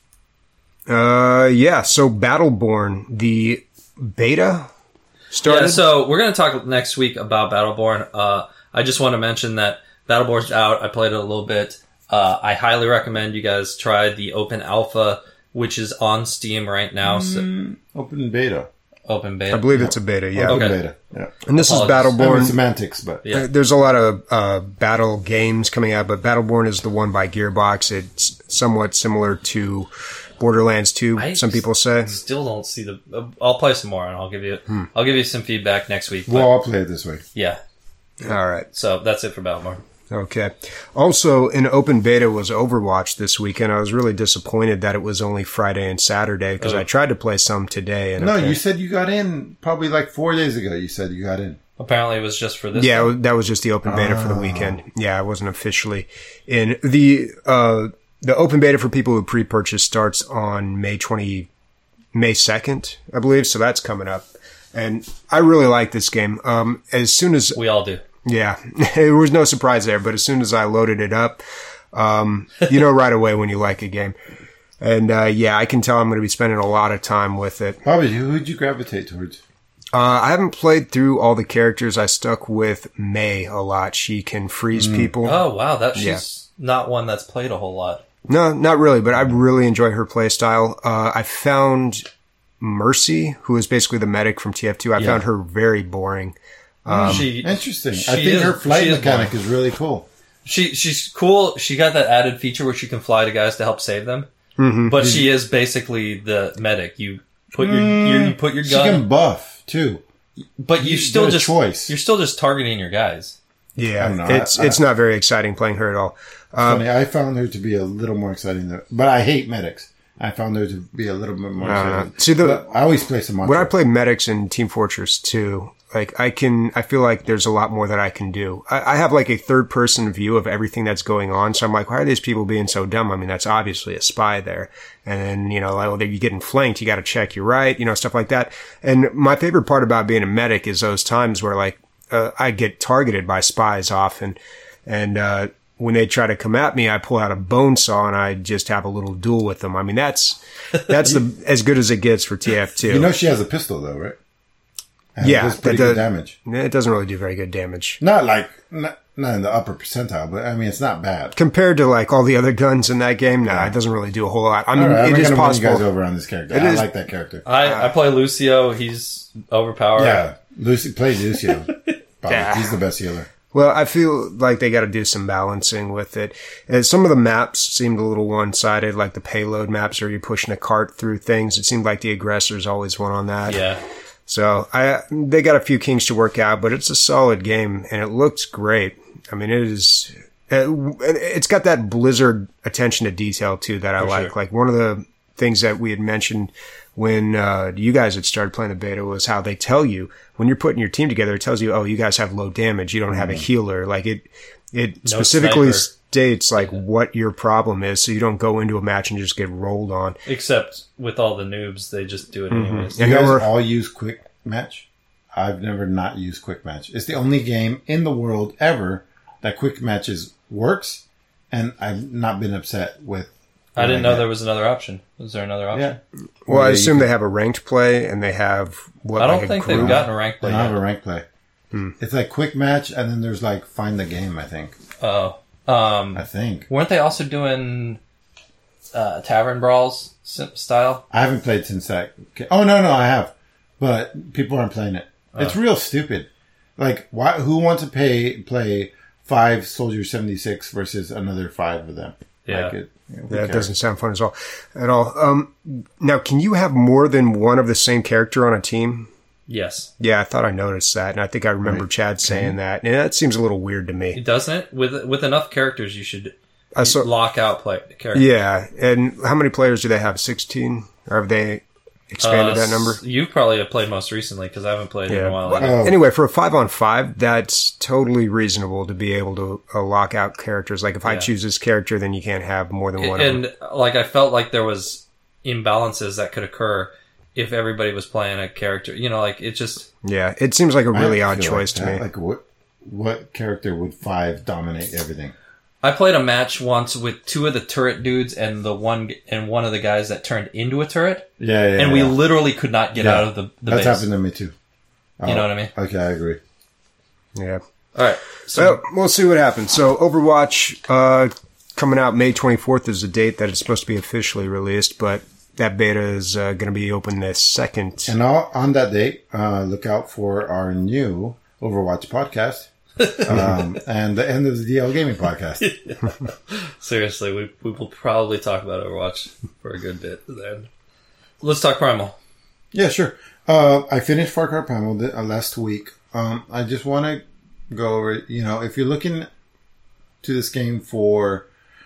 Yeah. So Battleborn, the beta started. Yeah, so we're going to talk next week about Battleborn. I just want to mention that Battleborn's out. I played it a little bit. I highly recommend you guys try the open alpha, which is on Steam right now. So, Open beta. open beta. I believe it's a beta. Yeah, Open Okay. beta. Yeah. and this is Apologies. I mean, Battleborn. semantics, but Yeah. There's a lot of battle games coming out, but Battleborn is the one by Gearbox. It's somewhat similar to Borderlands 2. Some people say. Still don't see the. I'll play some more and I'll give you some feedback next week. But we'll all play it this way. yeah, All right. so that's it for Battleborn. Okay. Also, in open beta was Overwatch this weekend. I was really disappointed that it was only Friday and Saturday because I tried to play some today. And No, you said you got in probably like 4 days ago. You said you got in. Apparently, it was just for this. yeah, one. that was just the open beta for the weekend. Yeah, I wasn't officially in. The open beta for people who pre-purchase starts on May 2nd, I believe. So that's coming up. And I really like this game. As soon as we all do. Yeah, there was no surprise there, but as soon as I loaded it up, you know right away when you like a game. And yeah, I can tell I'm going to be spending a lot of time with it. Bobby, who'd you gravitate towards? I haven't played through all the characters. I stuck with May a lot. She can freeze people. Oh wow, she's Yeah. not one that's played a whole lot. No, not really, but I really enjoy her play style. I found Mercy, who is basically the medic from TF2. I found her very boring. She Interesting. she I think is- her flight she is mechanic boring. is really cool. She's cool. She got that added feature where she can fly to guys to help save them. But she is basically the medic. You put you put your She gun, can buff too. but you still got a just choice. You're still just targeting your guys. Yeah, I don't know. it's not very exciting playing her at all. Funny, I found her to be a little more exciting, but I hate medics. I found her to be a little bit more exciting. See, But I always play some when I play medics in Team Fortress 2, like I feel like there's a lot more that I can do. I have like a third person view of everything that's going on. So I'm like, why are these people being so dumb? I mean, that's obviously a spy there. And then, you know, like, well, you're getting flanked. You got to check you're right, you know, stuff like that. And my favorite part about being a medic is those times where like, I get targeted by spies often. And, when they try to come at me, I pull out a bone saw and I just have a little duel with them. I mean, that's as good as it gets for TF2. You know she has a pistol though, right? And Yeah, it does pretty that good does- damage. It doesn't really do very good damage. Not in the upper percentile, but I mean it's not bad. Compared to like all the other guns in that game, no, it doesn't really do a whole lot. I mean, All right, I'm it not is gonna win you guys possible. over on this character. It I is- like that character. I play Lucio. He's overpowered. Yeah, play Lucio. Bobby, Yeah. he's the best healer. Well, I feel like they got to do some balancing with it. Some of the maps seemed a little one-sided, like the payload maps, or you're pushing a cart through things. It seemed like the aggressors always won on that. Yeah. So they got a few kinks to work out, but it's a solid game and it looks great. I mean, it is. It's got that Blizzard attention to detail too that I like. sure. Like one of the things that we had mentioned when you guys had started playing the beta was how they tell you when you're putting your team together. It tells you, oh, you guys have low damage. You don't have a healer. Like it specifically sniper. states like what your problem is, so you don't go into a match and just get rolled on. Except with all the noobs, they just do it anyways. You And there guys were- all use quick match? I've never not used quick match. It's the only game in the world ever that quick matches works, and I've not been upset with. I didn't know there was another option. Was there another option? Yeah. Well, I Yeah, you assume can- they have a ranked play and they have what? I don't like a think group? they've gotten a rank They play don't have a yet. rank play. It's like quick match, and then there's like find the game. I think. Oh. I think Weren't they also doing Tavern Brawls style? I haven't played since that. Oh no, I have, but people aren't playing it. It's real stupid. Like, why? Who wants to play 5 Soldier 76 versus another 5 of them? Yeah. Like who Yeah, it cares? doesn't sound fun at all. Now, can you have more than one of the same character on a team? Yes. Yeah, I thought I noticed that, and I think I remember Chad saying that. And that seems a little weird to me. Doesn't it? With enough characters, you should saw- lock out play characters. Yeah, and how many players do they have? 16? Or have they expanded that number? You probably have played most recently because I haven't played it in a while. Well, anyway, for a 5-on-5, that's totally reasonable to be able to lock out characters. Like if I choose this character, then you can't have more than one. And like I felt like there was imbalances that could occur if everybody was playing a character. You know, like it just it seems like a really odd choice to me. Like what character would 5 dominate everything? I played a match once with 2 of the turret dudes and one of the guys that turned into a turret. And we literally could not get out of the That's base. happened to me too. You know what I mean? Okay, I agree. Yeah. All right. So we'll see what happens. So Overwatch coming out May 24th is the date that it's supposed to be officially released, but that beta is going to be open the 2nd. And on that date, look out for our new Overwatch podcast. And the end of the DL Gaming podcast. Seriously, we will probably talk about Overwatch for a good bit then. Let's talk Primal. Yeah, sure. I finished Far Cry Primal last week. I just want to go over, if you're looking to this game for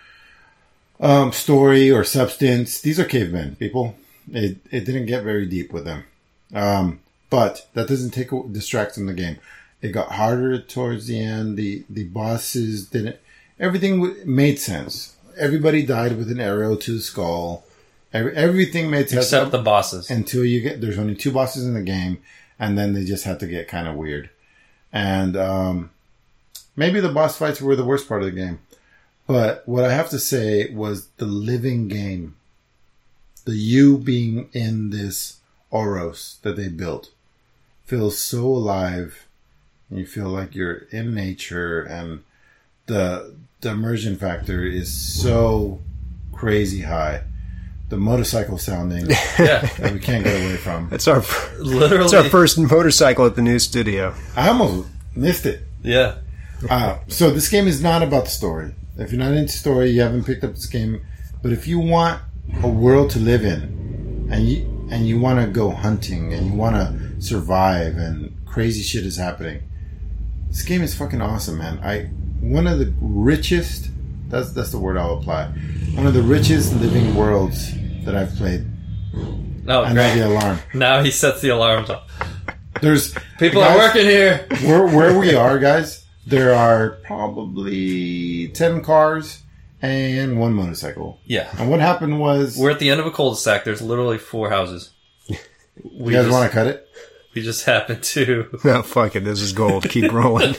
story or substance, these are cavemen, people. It didn't get very deep with them. But that doesn't distract from the game. It got harder towards the end. The bosses didn't... Everything made sense. Everybody died with an arrow to the skull. Everything made sense. Except the bosses. Until there's only 2 bosses in the game, and then they just had to get kind of weird. And maybe the boss fights were the worst part of the game. But what I have to say was the living game. The you being in this Oros that they built feels so alive. You feel like you're in nature, and the immersion factor is so crazy high. The motorcycle sounding that we can't get away from. It's our first motorcycle at the new studio. I almost missed it. Yeah. So this game is not about the story. If you're not into story, you haven't picked up this game. But if you want a world to live in, and you want to go hunting, and you want to survive, and crazy shit is happening, this game is fucking awesome, man. One of the richest, that's the word I'll apply. One of the richest living worlds that I've played. Oh, and great. the alarm. Now he sets the alarms off. There's people guys, are working here. Where we are, guys, there are probably 10 cars and 1 motorcycle. Yeah. And what happened was... We're at the end of a cul-de-sac. There's literally 4 houses. You guys want to cut it? We just happen to... No, fuck it. This is gold. Keep rolling.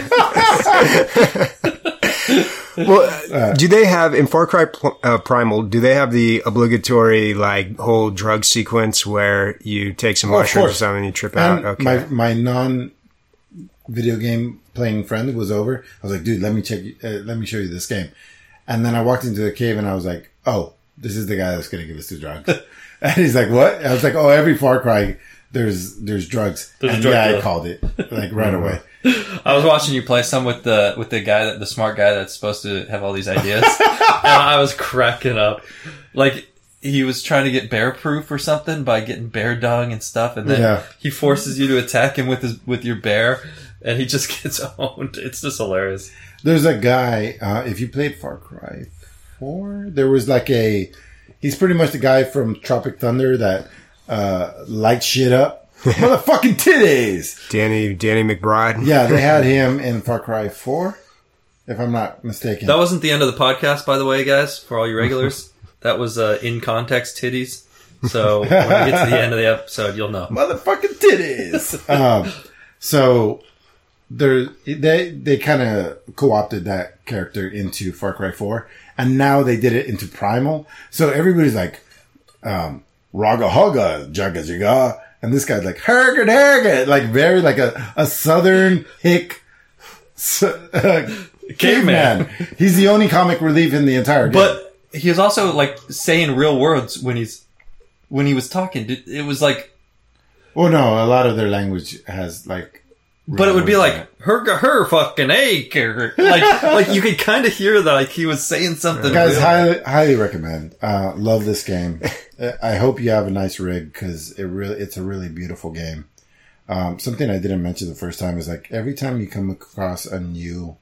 Well, do they have, in Far Cry Primal, do they have the obligatory, like, whole drug sequence where you take some mushrooms or something and you trip out? Okay. My non-video game playing friend was over. I was like, dude, let me show you this game. And then I walked into the cave and I was like, oh, this is the guy that's going to give us the drugs. And he's like, what? I was like, oh, every Far Cry, there's drugs. I called it, like, right away. I was watching you play some with the guy the smart guy that's supposed to have all these ideas, and I was cracking up. Like he was trying to get bear proof or something by getting bear dung and stuff, and then he forces you to attack him with your bear, and he just gets owned. It's just hilarious. There's a guy. If you played Far Cry 4, there was like he's pretty much the guy from Tropic Thunder that lights shit up. Motherfucking titties! Danny McBride. Yeah, they had him in Far Cry 4, if I'm not mistaken. That wasn't the end of the podcast, by the way, guys, for all you regulars. That was in context titties. So when we get to the end of the episode, you'll know. Motherfucking titties! So they kind of co-opted that character into Far Cry 4, and now they did it into Primal. So everybody's like, Raga Haga, Jaga Jaga. And this guy's like, Hergit, Hergit, like very like a southern hick caveman. He's the only comic relief in the entire game. But he was also like saying real words when he was talking. It was like, well, no, a lot of their language has like, but it would be like her fucking acre. Like you could kind of hear that like he was saying something. Guys, highly recommend. Love this game. I hope you have a nice rig because it's a really beautiful game. Something I didn't mention the first time is like every time you come across a new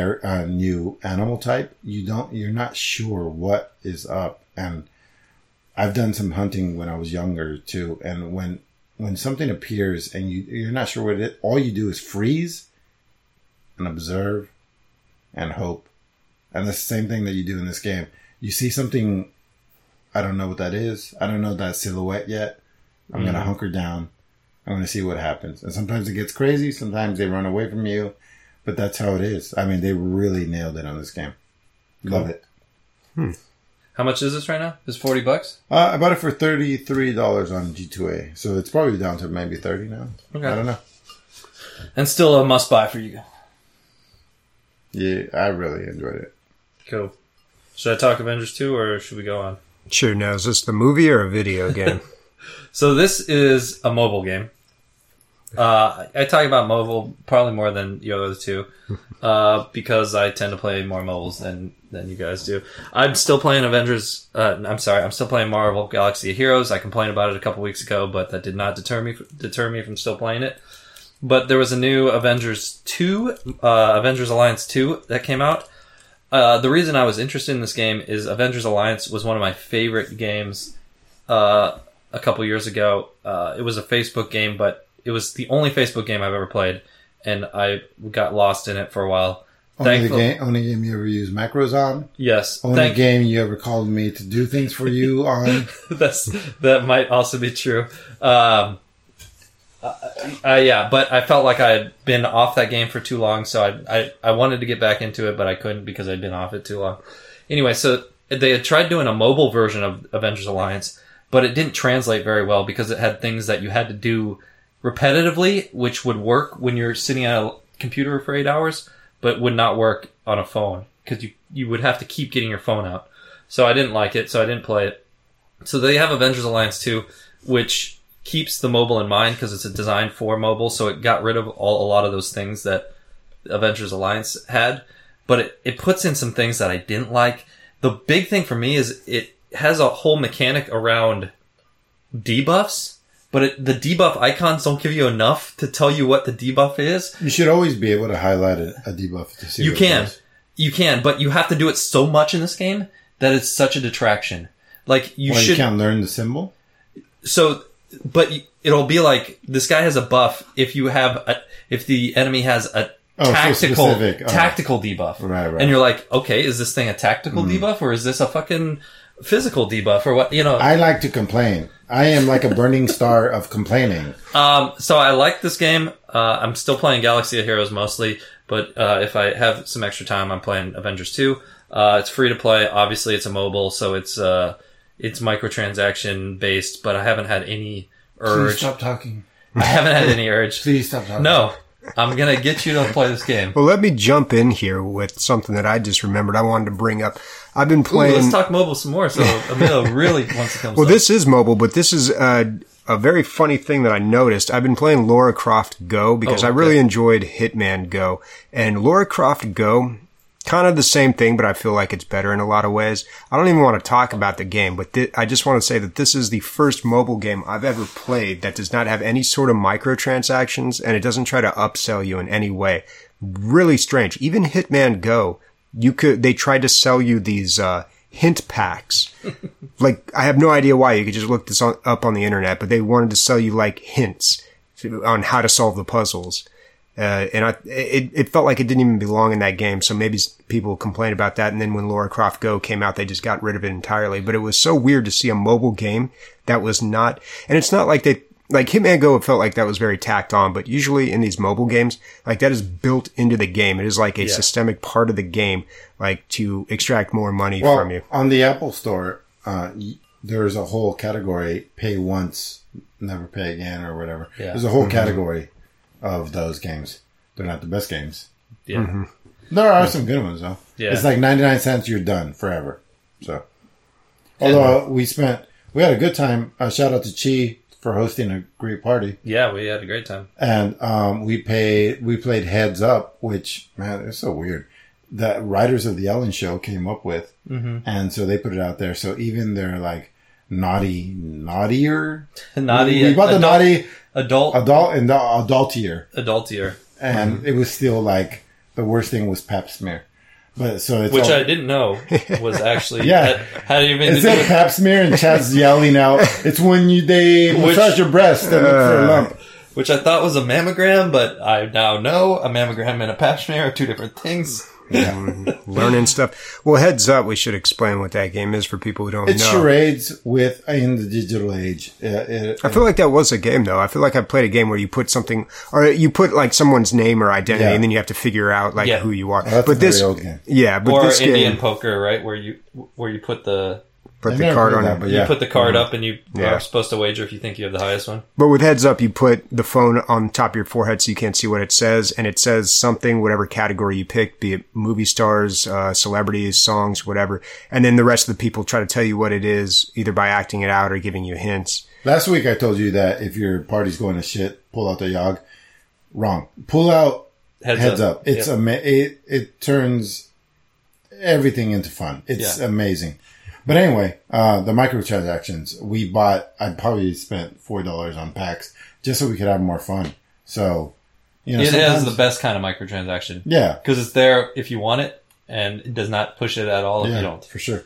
animal type, you're not sure what is up, and I've done some hunting when I was younger too, and when something appears and you're not sure what it is, all you do is freeze and observe and hope. And that's the same thing that you do in this game. You see something, I don't know what that is. I don't know that silhouette yet. I'm going to hunker down. I'm going to see what happens. And sometimes it gets crazy. Sometimes they run away from you. But that's how it is. I mean, they really nailed it on this game. Love it. How much is this right now? Is $40? I bought it for $33 on G2A. So it's probably down to maybe 30 now. Okay. I don't know. And still a must buy for you. Yeah, I really enjoyed it. Cool. Should I talk Avengers 2 or should we go on? Sure. Now, is this the movie or a video game? So this is a mobile game. I talk about mobile probably more than the other two because I tend to play more mobiles than you guys do. I'm still playing I'm still playing Marvel Galaxy of Heroes. I complained about it a couple weeks ago, but that did not deter me from still playing it. But there was a new Avengers Alliance 2 that came out. The reason I was interested in this game is Avengers Alliance was one of my favorite games a couple years ago. It was a Facebook game, but it was the only Facebook game I've ever played, and I got lost in it for a while. Only game you ever used macros on? Yes. Only game you ever called me to do things for you on? That might also be true. Yeah, but I felt like I had been off that game for too long, so I wanted to get back into it, but I couldn't because I'd been off it too long. Anyway, so they had tried doing a mobile version of Avengers Alliance, but it didn't translate very well because it had things that you had to do repetitively, which would work when you're sitting at a computer for 8 hours, but would not work on a phone because you would have to keep getting your phone out. So I didn't like it, so I didn't play it. So they have Avengers Alliance 2, which keeps the mobile in mind because it's designed for mobile, so it got rid of a lot of those things that Avengers Alliance had, but it puts in some things that I didn't like. The big thing for me is it has a whole mechanic around debuffs, but the debuff icons don't give you enough to tell you what the debuff is. You should always be able to highlight a debuff to see. You can, but you have to do it so much in this game that it's such a detraction. Like you can't learn the symbol. So, but it'll be like this guy has a buff if the enemy has a tactical debuff, right? And you're like, okay, is this thing a tactical debuff or is this a fucking physical debuff or what? You know, I like to complain. I am like a burning star of complaining. So I like this game. I'm still playing Galaxy of Heroes mostly, but if I have some extra time, I'm playing Avengers 2. It's free to play. Obviously, it's a mobile, so it's microtransaction based. But I haven't had any urge. Please stop talking. I haven't had any urge. Please stop talking. No, I'm gonna get you to play this game. Well, let me jump in here with something that I just remembered I wanted to bring up. I've been playing... let's talk mobile some more, so Emilio really wants to come. Well, this is mobile, but this is a very funny thing that I noticed. I've been playing Lara Croft Go because I really enjoyed Hitman Go. And Lara Croft Go, kind of the same thing, but I feel like it's better in a lot of ways. I don't even want to talk about the game, but I just want to say that this is the first mobile game I've ever played that does not have any sort of microtransactions, and it doesn't try to upsell you in any way. Really strange. Even Hitman Go, they tried to sell you these hint packs. Like, I have no idea why. You could just look this up on the internet, but they wanted to sell you like hints on how to solve the puzzles. And it felt like it didn't even belong in that game. So maybe people complain about that. And then when Lara Croft Go came out, they just got rid of it entirely. But it was so weird to see a mobile game that was not, and it's not like like Hitman Go, it felt like that was very tacked on, but usually in these mobile games, like that is built into the game. It is like a systemic part of the game, like to extract more money from you. On the Apple Store, there's a whole category, pay once, never pay again or whatever. Yeah. There's a whole category of those games. They're not the best games. Yeah. Mm-hmm. There are some good ones though. Yeah. It's like 99 cents, you're done forever. So, although we had a good time. Shout out to Chi for hosting a great party. Yeah, we had a great time. And we played Heads Up, which, man, it's so weird. That writers of the Ellen Show came up with. Mm-hmm. And so they put it out there. So even they're like naughtier. We bought the naughty adult and the adultier. Adultier. And it was still like the worst thing was Pap Smear. But so it's Which all, I didn't know was actually Yeah. had even to It's do like with, pap smear and Chad's yelling out. It's when they massage your breast and look for a lump. which I thought was a mammogram, but I now know a mammogram and a pap smear are two different things. Learning stuff. Well, heads up, we should explain what that game is for people who don't It's know. charades with in the digital age. I feel like that was a game, though. I feel like I played a game where you put something, or you put like someone's name or identity, Yeah. and then you have to figure out like Yeah. who you are. that's but a very this, old game. yeah, but Or this Indian game, poker, right? Where you put the put I the never card played on that, it. but you yeah. put the card up and you Yeah. are supposed to wager if you think you have the highest one. But with heads up, you put the phone on top of your forehead so you can't see what it says, and it says something, whatever category you pick, be it movie stars, celebrities, songs, whatever. And then the rest of the people try to tell you what it is, either by acting it out or giving you hints. Last week I told you that if your party's going to shit, pull out the Yogg. Wrong. Pull out heads up. It's Yep. it turns everything into fun. It's Yeah. amazing. But anyway, the microtransactions we bought, I probably spent $4 on packs just so we could have more fun. So, you know, It is sometimes- the best kind of microtransaction. Yeah. Because it's there if you want it, and it does not push it at all if you Yeah, don't. for sure.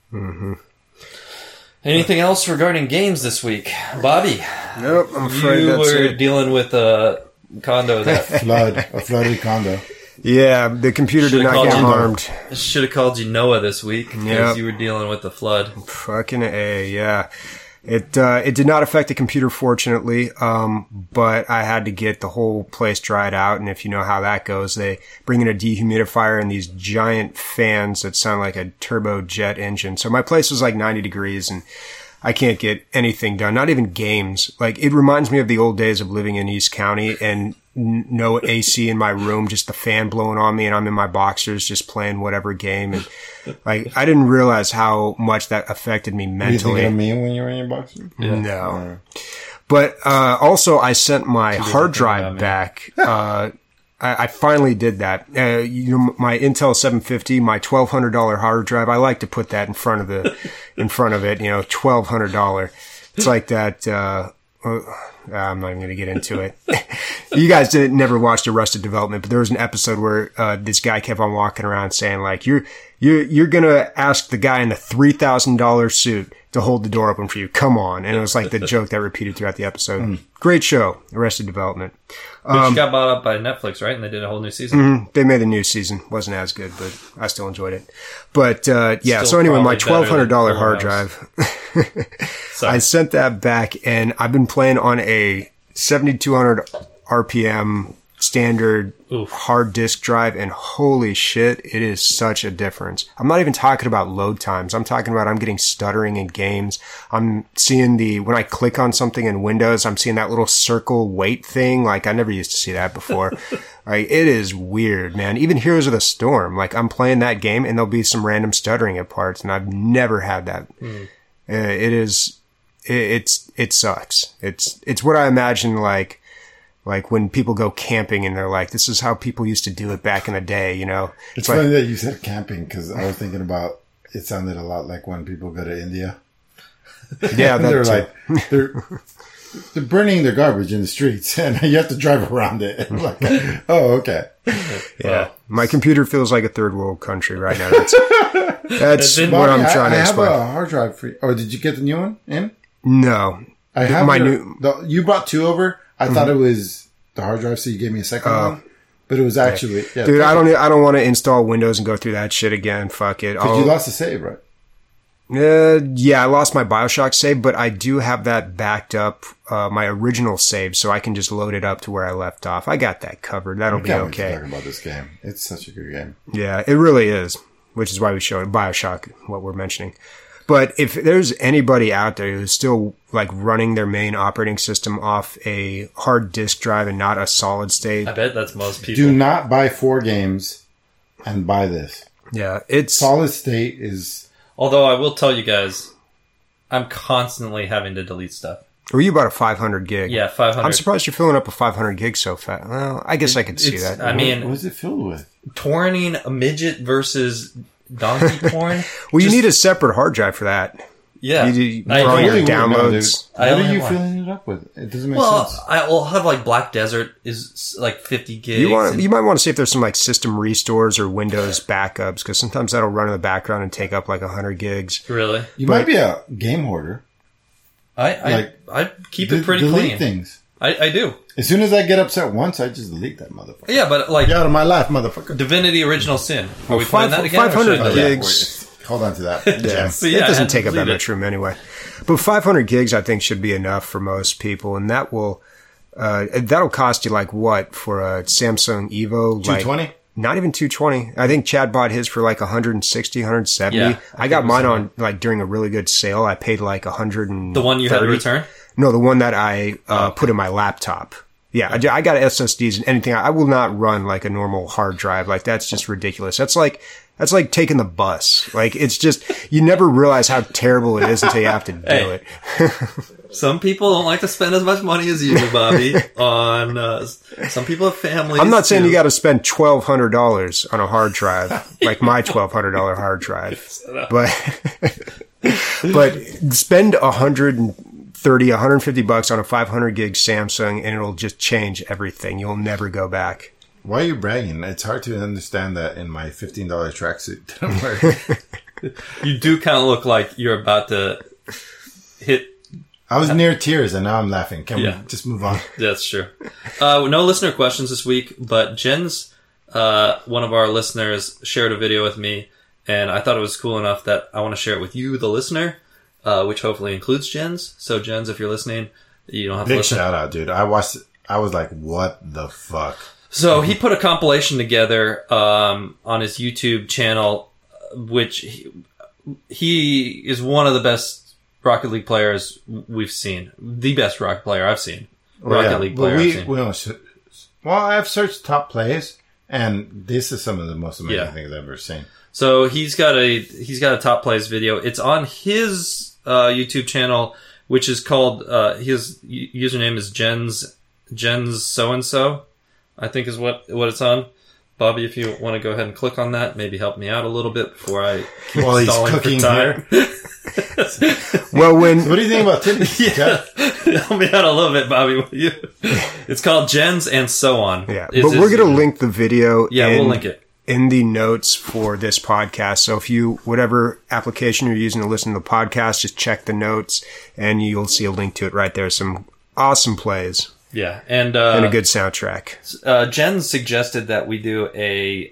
Anything else regarding games this week? Bobby, Nope, I'm afraid you that's were it. dealing with a condo that A flooded condo. Yeah, the computer did Should've not called get you- harmed. should have called you Noah this week because Yep. you were dealing with the flood. Fucking A, yeah. It did not affect the computer, fortunately, but I had to get the whole place dried out, and if you know how that goes, they bring in a dehumidifier and these giant fans that sound like a turbojet engine. So my place was like 90 degrees, and I can't get anything done, not even games. Like, it reminds me of the old days of living in East County and no AC in my room, just the fan blowing on me, and I'm in my boxers just playing whatever game. And like, I didn't realize how much that affected me Were you mentally. thinking of me when you were in your boxer? No. But also, I sent my hard thinking drive about me. back. I finally did that. You know, my Intel 750, my $1,200 hard drive. I like to put that in front of it. You know, $1,200. It's like that. I'm not even going to get into it. You guys never watched Arrested Development, but there was an episode where this guy kept on walking around saying, like, you're going to ask the guy in the $3,000 suit to hold the door open for you. Come on. And it was like the joke that repeated throughout the episode. Great show, Arrested Development. Which got bought up by Netflix, right? And they did a whole new season. They made a new season. Wasn't as good, but I still enjoyed it. But yeah, Still so anyway, my probably better than $1,200 hard Full drive, Sorry. I sent that back, and I've been playing on a 7,200 RPM standard Oof. hard disk drive, and holy shit, it is such a difference. I'm not even talking about load times. I'm talking about I'm getting stuttering in games. I'm seeing when I click on something in Windows, I'm seeing that little circle wait thing. Like, I never used to see that before. Like, it is weird, man. Even Heroes of the Storm, like, I'm playing that game and there'll be some random stuttering at parts, and I've never had that. It sucks. It's what I imagine like when people go camping and they're like, this is how people used to do it back in the day, you know? It's like, funny that you said camping because I was thinking about it sounded a lot like when people go to India. yeah, they're that like they're burning their garbage in the streets and you have to drive around it. I'm like, oh, okay. yeah. My computer feels like a third world country right now. That's what Bobby, I'm trying to I have explain. a hard drive for you. Or did you get the new one in? No. I have my you brought two over. I thought it was the hard drive, so you gave me a second one. But it was actually Dude, I don't want to install Windows and go through that shit again. Fuck it. Because you lost the save, right? Yeah, I lost my BioShock save, but I do have that backed up, my original save, so I can just load it up to where I left off. I got that covered. That'll be Can't wait to okay. talk about this game. It's such a good game. Yeah, it really is, which is why we showed BioShock, what we're mentioning. But if there's anybody out there who's still like running their main operating system off a hard disk drive and not a solid state, I bet that's most people. Do not buy 4 games and buy this. yeah, it's Solid state is... Although I will tell you guys, I'm constantly having to delete stuff. Or you bought a 500 gig. Yeah, 500. I'm surprised you're filling up a 500 gig so fast. Well, I guess I could see It's- that. I mean, What is it filled with? torrenting a midget versus donkey porn. well, you just- need a separate hard drive for that. Yeah. You I for all your really downloads. I What only are you have one. filling it up with? It doesn't make Well, sense. I'll have like Black Desert is like 50 gigs. You might want to see if there's some like system restores or Windows backups, because sometimes that'll run in the background and take up like 100 gigs. Really? You might be a game hoarder. I keep it pretty delete clean. things. I do. As soon as I get upset once, I just delete that motherfucker. Yeah, but like Get out of my life, motherfucker. Divinity Original Sin. Are we playing that again? 500 Or should I- gigs. Hold on to that. Yeah, Gem. So, yeah, it I doesn't had to take up that delete much room anyway. But 500 gigs, I think, should be enough for most people, and that will that'll cost you like what for a Samsung Evo? 220? Like, not even 220. I think Chad bought his for like 160, 170. Yeah, I got mine on like during a really good sale. I paid like 130. The one you had to return? No, the one that I put in my laptop. Yeah, I got SSDs and anything. I will not run like a normal hard drive. Like that's just ridiculous. That's like taking the bus. Like it's just, you never realize how terrible it is until you have to do it. Some people don't like to spend as much money as you do, Bobby. On some people have families. I'm not saying too. you got to spend $1,200 on a hard drive, like my $1,200 hard drive, but spend $150 on a 500 gig Samsung, and it'll just change everything. You'll never go back. Why are you bragging? It's hard to understand that in my $15 tracksuit that I'm wearing. You do kind of look like you're about to hit. I was near tears and now I'm laughing. Can Yeah. we just move on? That's true. No listener questions this week, but Jen's, one of our listeners, shared a video with me, and I thought it was cool enough that I want to share it with you, the listener, which hopefully includes Jen's. So, Jen's, if you're listening, you don't have to Big listen. shout out, dude. I watched it. I was like, what the fuck? So he put a compilation together on his YouTube channel, which he is one of the best Rocket League players we've seen. The best Rocket player I've seen. Rocket League player I've seen. Well, I've searched top plays, and this is some of the most amazing Yeah. things I've ever seen. So he's got a top plays video. It's on his YouTube channel, which is called his username is Jen's so and so, I think is what it's on. Bobby, if you want to go ahead and click on that, maybe help me out a little bit before I keep While he's stalling for cooking time. here. Well, What do you think about titties? Yeah, help me out a little bit, Bobby. Will you? It's called Jen's and so on. yeah, but we're going to link the video. Yeah, we'll link it in the notes for this podcast. So if you, whatever application you're using to listen to the podcast, just check the notes and you'll see a link to it right there. Some awesome plays. Yeah, and a good soundtrack. Jen suggested that we did a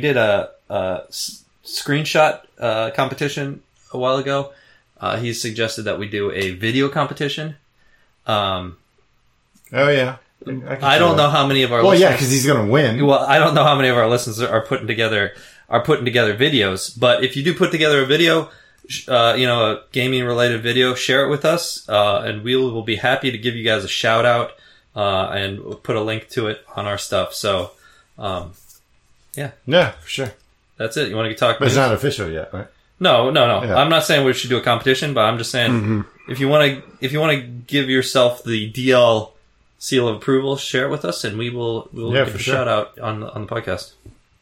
screenshot competition a while ago. He suggested that we do a video competition. Oh, yeah. I don't know how many of our Well, listeners... yeah, because he's going to win. Well, I don't know how many of our listeners are putting together videos, but if you do put together a video, a gaming related video, share it with us, and we will be happy to give you guys a shout out, and we'll put a link to it on our stuff. So, Yeah, for sure. that's it. You want to talk? But it's not official yet, right? No. Yeah. I'm not saying we should do a competition, but I'm just saying if you want to give yourself the DL seal of approval, share it with us, and we will give a shout out on the podcast.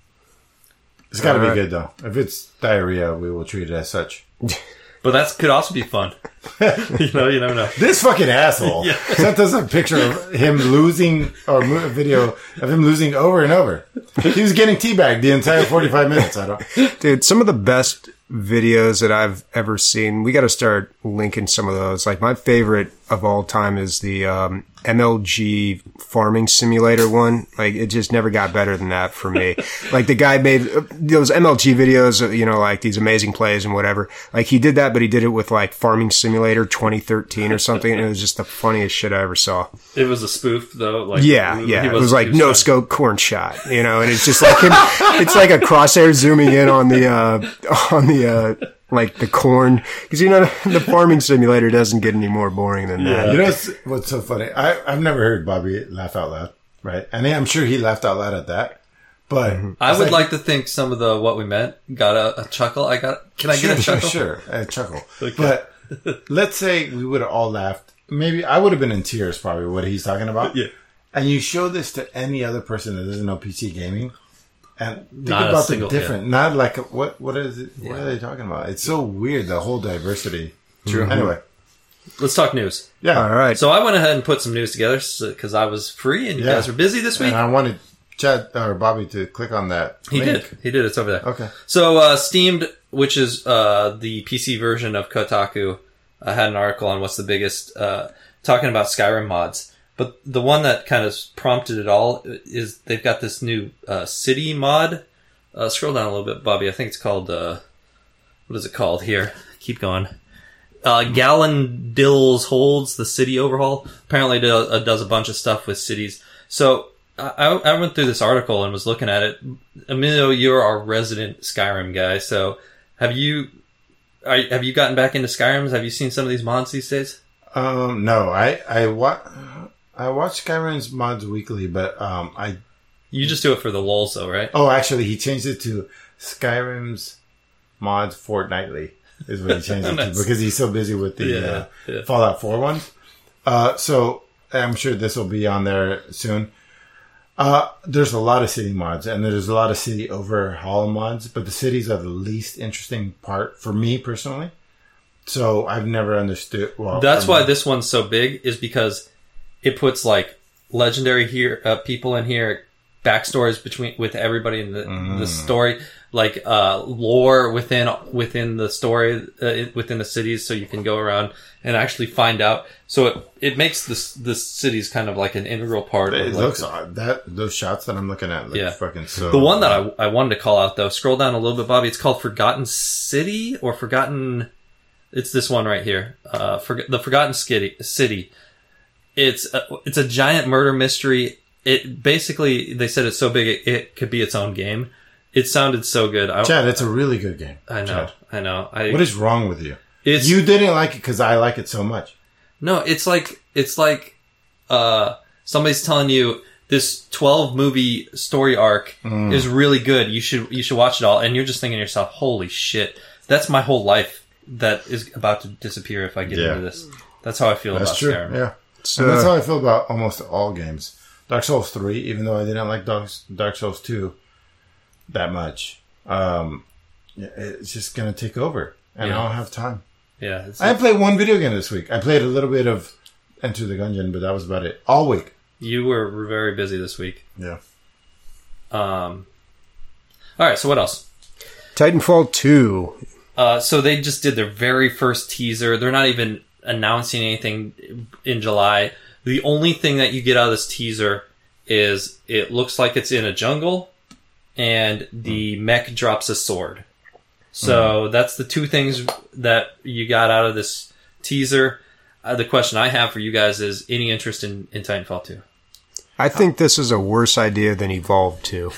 It's got to be good, though. If it's diarrhea, we will treat it as such. But that could also be fun. You never know. This fucking asshole sent us a picture of him losing, or a video of him losing over and over. He was getting teabagged the entire 45 minutes. Dude, some of the best videos that I've ever seen, we got to start linking some of those. Like my favorite of all time is the MLG farming simulator one. Like it just never got better than that for me. Like the guy made those MLG videos, like these amazing plays and whatever. Like he did that, but he did it with like Farming Simulator 2013 or something. And it was just the funniest shit I ever saw. It was a spoof, though. Like, Yeah. It was like no scope corn shot, and it's just like him. It's like a crosshair zooming in on the like the corn, because the Farming Simulator doesn't get any more boring than that. You know what's so funny? I've never heard Bobby laugh out loud, right? And I'm sure he laughed out loud at that. But I would like to think some of the what we meant got a chuckle. Can I get a chuckle? Sure, a chuckle. Okay. But let's say we would have all laughed. Maybe I would have been in tears, probably, what he's talking about. Yeah. And you show this to any other person that doesn't know PC gaming, and think Not a about single- the different. Not like what is it? What are they talking about? It's so weird. The whole diversity. True. Anyway, Let's talk news. yeah. All right. So I went ahead and put some news together because I was free and you Yeah. guys were busy this week. And I wanted Chad or Bobby to click on that. He link. did. He did. It's over there. Okay. So Steamed, which is the PC version of Kotaku, had an article on what's the biggest, talking about Skyrim mods. But the one that kind of prompted it all is they've got this new city mod. Scroll down a little bit, Bobby. I think it's called, what is it called here? Keep going. Gallandils Holds, the city overhaul. Apparently it does a bunch of stuff with cities. So I went through this article and was looking at it. Emilio, you're our resident Skyrim guy. So have you gotten back into Skyrim? Have you seen some of these mods these days? No, I watch Skyrim's mods weekly, but You just do it for the lulz though, right? Oh, actually, he changed it to Skyrim's mods fortnightly. Is what he changed it Nice. to because he's so busy with the Yeah. Fallout 4 ones. So I'm sure this will be on there soon. There's a lot of city mods and there's a lot of city overhaul mods, but the cities are the least interesting part for me personally. So I've never understood. Well, That's why this one's so big is because it puts like legendary people in here, backstories with everybody in the story, like lore within the story within the cities, so you can go around and actually find out. So it makes the cities kind of like an integral part. It of looks those shots that I'm looking at look fucking so. The one that I wanted to call out though, scroll down a little bit, Bobby. It's called Forgotten City or Forgotten. It's this one right here. The Forgotten City. It's a giant murder mystery. It basically, they said it's so big it could be its own game. It sounded so good. Chad, it's a really good game. I know. Chad. I know. What is wrong with you? You You didn't like it because I like it so much. No, it's like somebody's telling you this 12 movie story arc is really good. You should watch it all, and you're just thinking to yourself, "Holy shit, that's my whole life that is about to disappear if I get into this." That's how I feel That's about true. Skyrim. Yeah, and that's how I feel about almost all games. Dark Souls 3, even though I didn't like Dark Souls 2 that much, it's just gonna take over, and I don't have time. Yeah, I played one video game this week. I played a little bit of Enter the Gungeon, but that was about it. All week. you were very busy this week. Yeah. All right, so what else? Titanfall 2. So they just did their very first teaser. They're not even announcing anything in July. The only thing that you get out of this teaser is it looks like it's in a jungle and the mech drops a sword. So that's the two things that you got out of this teaser. The question I have for you guys is any interest in Titanfall 2? I think this is a worse idea than Evolve 2.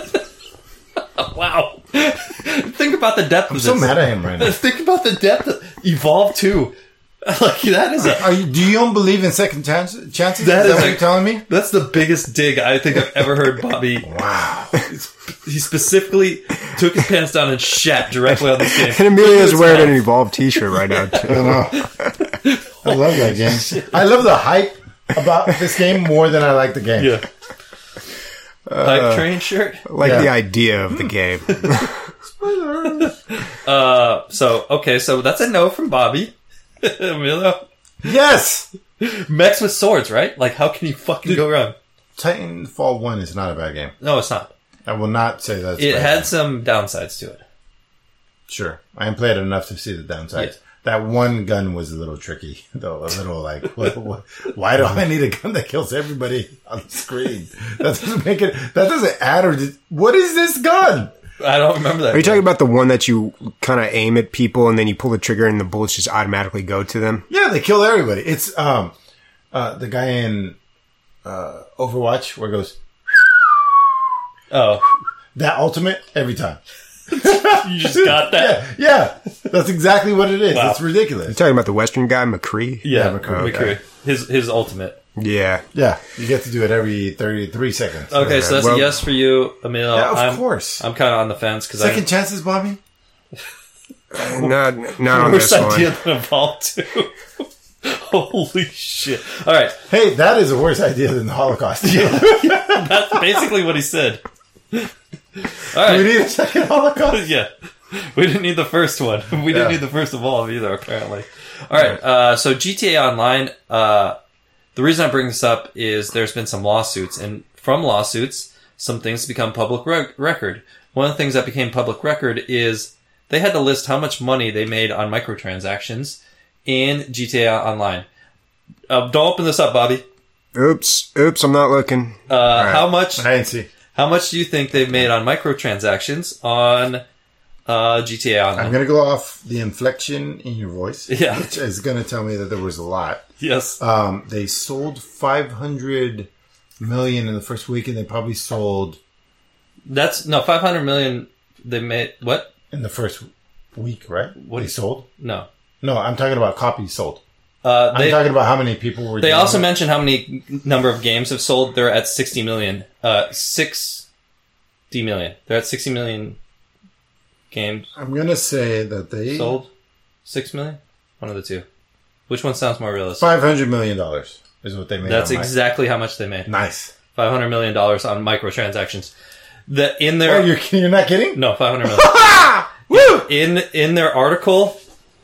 Wow. Think about the depth of I'm this. so mad at him right now. Think about the depth of Evolve 2. Like, that is Do you don't believe in second chances? That Is that is what a- you're telling me? That's the biggest dig I think I've ever heard Bobby. Wow. He specifically took his pants down and shat directly on this game. And Emilio's wearing an Evolve t-shirt right now, too. I love that game. I love the hype about this game more than I like the game. Yeah. Hype train shirt. Like the idea of the game. So that's a no from Bobby. Emilio. Yes! Mechs with swords, right? Like, how can you fucking go wrong? Titanfall 1 is not a bad game. No, it's not. I will not say that's It bad. had some downsides to it. Sure. I haven't played it enough to see the downsides. Yeah. That one gun was a little tricky, though. A little like, why do I need a gun that kills everybody on the screen? That doesn't make it, that doesn't add or, what is this gun? I don't remember that. Are you talking about the one that you kind of aim at people and then you pull the trigger and the bullets just automatically go to them? Yeah, they kill everybody. It's, the guy in, Overwatch where it goes, Oh, that ultimate every time. you just got that? Yeah. That's exactly what it is. Wow. It's ridiculous. You're talking about the Western guy, McCree? Yeah, McCree. McCree. His ultimate. Yeah. Yeah. You get to do it every 33 seconds. Okay, so that's Well- a yes for you, Emilio. Yeah, of course. I'm kind of on the fence because Second chances, Bobby? Not on worst this idea one. than Evolve 2. Holy shit. All right. Hey, that is a worse idea than the Holocaust. That's basically what he said. All Do we right. need a second Holocaust? Yeah. We didn't need the first one. We didn't need the first Evolve either, apparently. All right. So GTA Online, the reason I bring this up is there's been some lawsuits, and from lawsuits, some things become public record. One of the things that became public record is they had to list how much money they made on microtransactions in GTA Online. Don't open this up, Bobby. Oops, I'm not looking. Right. How much? I didn't see. How much do you think they've made on microtransactions on GTA Online? I'm going to go off the inflection in your voice. Yeah. Which is going to tell me that there was a lot. Yes. They sold 500 million in the first week, and they probably sold... 500 million they made. What? In the first week, right? What they sold? No. No, I'm talking about copies sold. I'm talking about how many people were... They also mentioned how many number of games have sold. They're at 60 million. 60 million. They're at 60 million games I'm going to say that they... sold. 6 million? One of the two. Which one sounds more realistic? $500 million is what they made. That's exactly how much they made. Nice. $500 million on microtransactions. In their... Oh, you're not kidding? No, 500 million. Woo! In their article...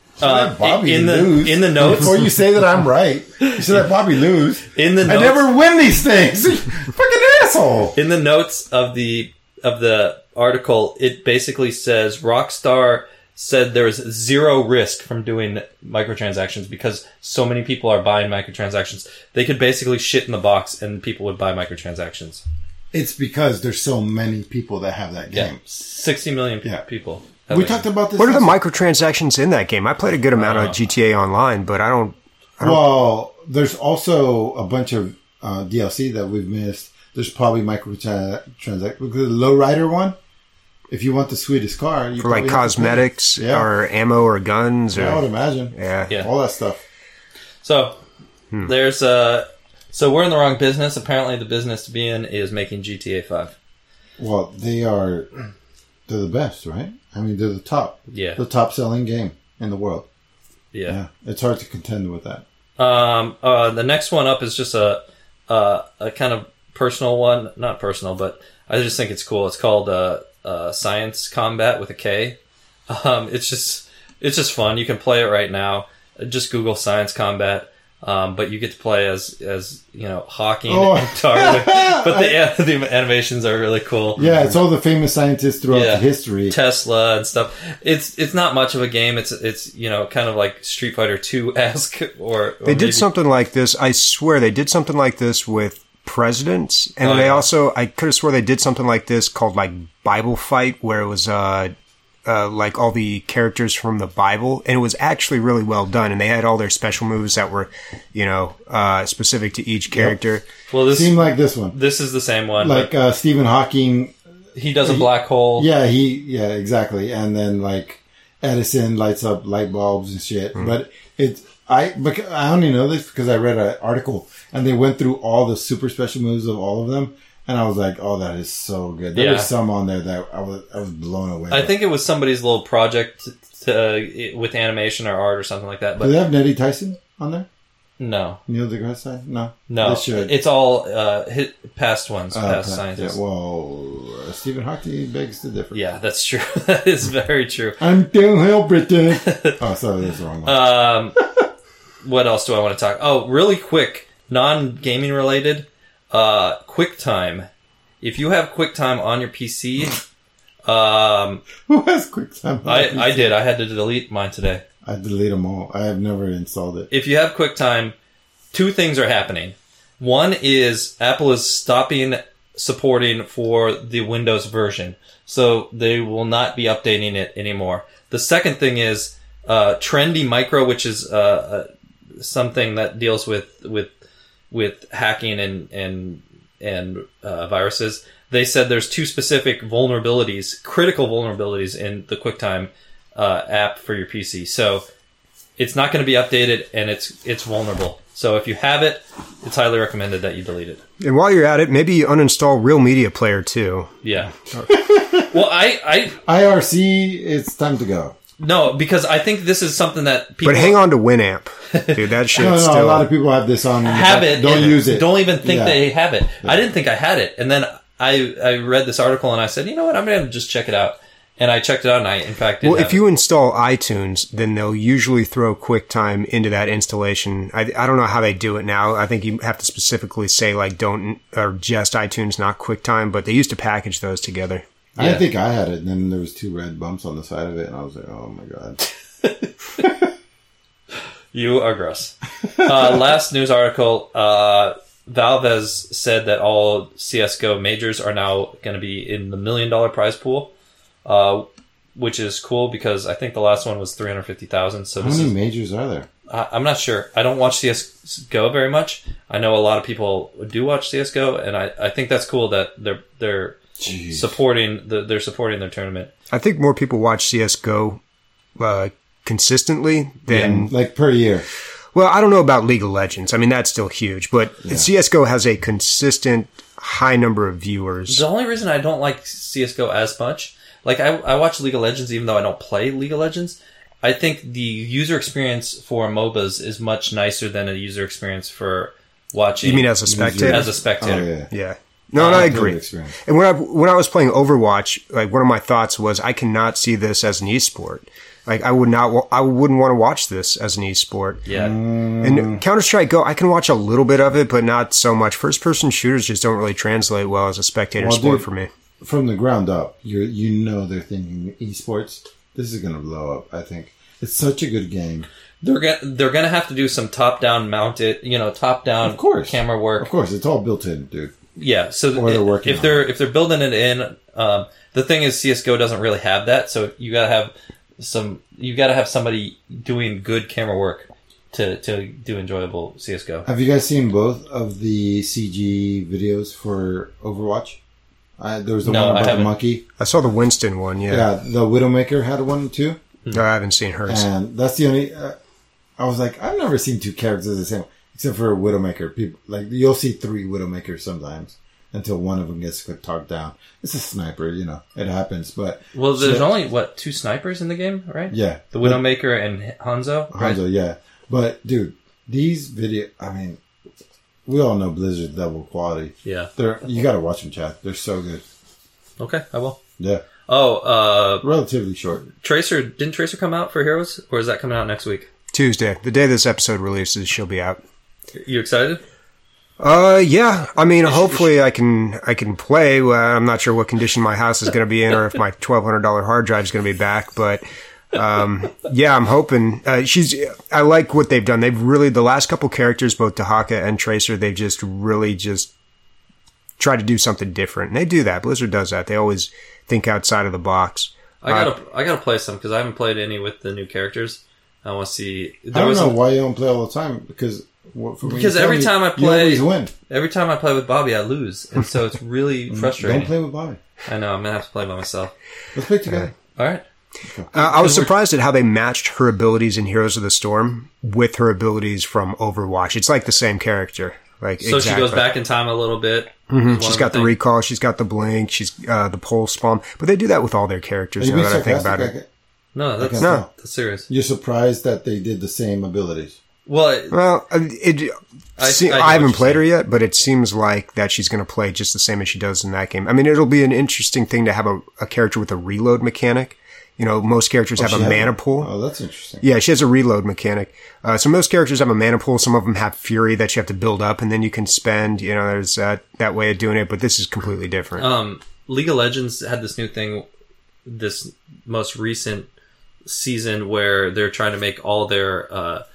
Bobby in lose. the notes, Before you say that I'm right, you should let Bobby lose. In the notes, I never win these things. Fucking asshole. In the notes of the article, it basically says Rockstar said there was zero risk from doing microtransactions because so many people are buying microtransactions. They could basically shit in the box and people would buy microtransactions. It's because there's so many people that have that game. 60 million people. We talked about this. What are the microtransactions in that game? I played a good amount of GTA Online, but I don't. Well, there's also a bunch of DLC that we've missed. There's probably microtransactions. The lowrider one, if you want the sweetest car, you for like cosmetics or ammo or guns. I would imagine. Yeah, all that stuff. So there's so we're in the wrong business. Apparently, the business to be in is making GTA 5. Well, they're the best, right? I mean, they're the top. Yeah. The top selling game in the world. Yeah. It's hard to contend with that. The next one up is just a kind of personal one. Not personal, but I just think it's cool. It's called Science Combat with a K. It's just fun. You can play it right now. Just Google Science Combat. But you get to play as Hawking and Tarly. But the animations are really cool. Yeah, it's all the famous scientists throughout history. Tesla and stuff. It's not much of a game. It's kind of like Street Fighter 2-esque or they did something like this. I swear they did something like this with Presidents, and I could have swore they did something like this called like Bible Fight, where it was like all the characters from the Bible, and it was actually really well done. And they had all their special moves that were, specific to each character. Yep. Well, this seemed like this one. This is the same one. Like Stephen Hawking, he does a black hole. Yeah, exactly. And then like Edison lights up light bulbs and shit. Mm. But I only know this because I read an article and they went through all the super special moves of all of them. And I was like, "Oh, that is so good." There was some on there that I was blown away. I think it was somebody's little project with animation or art or something like that. But do they have Nettie Tyson on there? No. Neil deGrasse Tyson? No. They should. It's all past ones, past scientists. Yeah, well, Stephen Hawking begs to differ. Yeah, that's true. That is very true. I'm downhill, Britain. Oh, sorry, that's the wrong one. What else do I want to talk? Oh, really quick, non-gaming related. QuickTime. If you have QuickTime on your PC, who has QuickTime? I did. I had to delete mine today. I delete them all. I have never installed it. If you have QuickTime, two things are happening. One is Apple is stopping supporting for the Windows version, so they will not be updating it anymore. The second thing is Trendy Micro, which is something that deals with hacking and viruses. They said there's two specific vulnerabilities, critical vulnerabilities in the QuickTime app for your PC. So it's not going to be updated and it's vulnerable. So if you have it, it's highly recommended that you delete it. And while you're at it, maybe you uninstall Real Media Player too. Yeah. Well, IRC, it's time to go. No, because I think this is something that people... But hang on to Winamp. Dude, that shit no, still... a lot of people have this on. Have it. Don't use it. Don't even think they have it. Yeah. I didn't think I had it. And then I read this article and I said, you know what, I'm going to just check it out. And I checked it out, and I, in fact, did Well, have if you install iTunes, then they'll usually throw QuickTime into that installation. I don't know how they do it now. I think you have to specifically say, like, don't, or just iTunes, not QuickTime, but they used to package those together. I Yeah. didn't think I had it, and then there was 2 red bumps on the side of it, and I was like, oh my god. You are gross. Last news article, Valve has said that all CSGO majors are now going to be in the $1 million prize pool, which is cool because I think the last one was 350,000. So How this many is, majors are there? I'm not sure. I don't watch CSGO very much. I know a lot of people do watch CSGO, and I think that's cool that they're Jeez. supporting their tournament. I think more people watch CSGO consistently than... Like per year. Well, I don't know about League of Legends. I mean, that's still huge, but CSGO has a consistent high number of viewers. The only reason I don't like CSGO as much, like I watch League of Legends even though I don't play League of Legends, I think the user experience for MOBAs is much nicer than a user experience for watching. You mean as a spectator? As a spectator. Oh, yeah. Yeah. No, I agree. Totally experience. And when I was playing Overwatch, like one of my thoughts was, I cannot see this as an esport. Like I wouldn't want to watch this as an esport. Yeah. And Counter-Strike Go, I can watch a little bit of it, but not so much. First-person shooters just don't really translate well as a spectator sport for me. From the ground up, you know they're thinking esports. This is going to blow up, I think. It's such a good game. They're gonna have to do some top-down mounted, top-down Of course. camera work. Of course, it's all built in, dude. Yeah, so Or they're working if on they're building it in, the thing is CS:GO doesn't really have that, so you gotta have somebody doing good camera work to do enjoyable CS:GO. Have you guys seen both of the CG videos for Overwatch? There was the No, one I about the haven't. monkey. I saw the Winston one, Yeah, the Widowmaker had one too. No, I haven't seen hers. And that's the only. I was like, I've never seen 2 characters the same, except for Widowmaker. People you'll see 3 Widowmakers sometimes until one of them gets talked down. It's a sniper, it happens. But Well, there's only 2 snipers in the game, right? yeah, The Widowmaker and Hanzo. Right? Hanzo, yeah. But dude, these video, I mean, we all know Blizzard's level quality. Yeah. You got to watch them, Chad. They're so good. Okay, I will. Yeah, Oh, relatively short. didn't Tracer come out for Heroes, or is that coming out next week? Tuesday, the day this episode releases, she'll be out. You excited? Yeah. I mean, hopefully I can play. I'm not sure what condition my house is going to be in, or if my $1,200 hard drive is going to be back. But yeah, I'm hoping. I like what they've done. They've really, the last couple characters, both Dahaka and Tracer, they've just really tried to do something different. And they do that. Blizzard does that. They always think outside of the box. I gotta play some because I haven't played any with the new characters. I want to see. I don't know why you don't play all the time because every time I play, you always win. Every time I play with Bobby, I lose, and so it's really frustrating. Don't play with Bobby. I know. I'm gonna have to play by myself. Let's play together. All right. I was surprised at how they matched her abilities in Heroes of the Storm with her abilities from Overwatch. It's like the same character. So she goes back in time a little bit. Mm-hmm. She's got the recall. She's got the blink. She's the pulse bomb. But they do that with all their characters. Now that I think about it. No, that's serious. You're surprised that they did the same abilities. Well, I haven't played her yet, but it seems like that she's going to play just the same as she does in that game. I mean, it'll be an interesting thing to have a character with a reload mechanic. Most characters have a mana pool. Oh, that's interesting. Yeah, she has a reload mechanic. So most characters have a mana pool. Some of them have Fury that you have to build up, and then you can spend. There's that way of doing it, but this is completely different. League of Legends had this new thing, this most recent season, where they're trying to make all their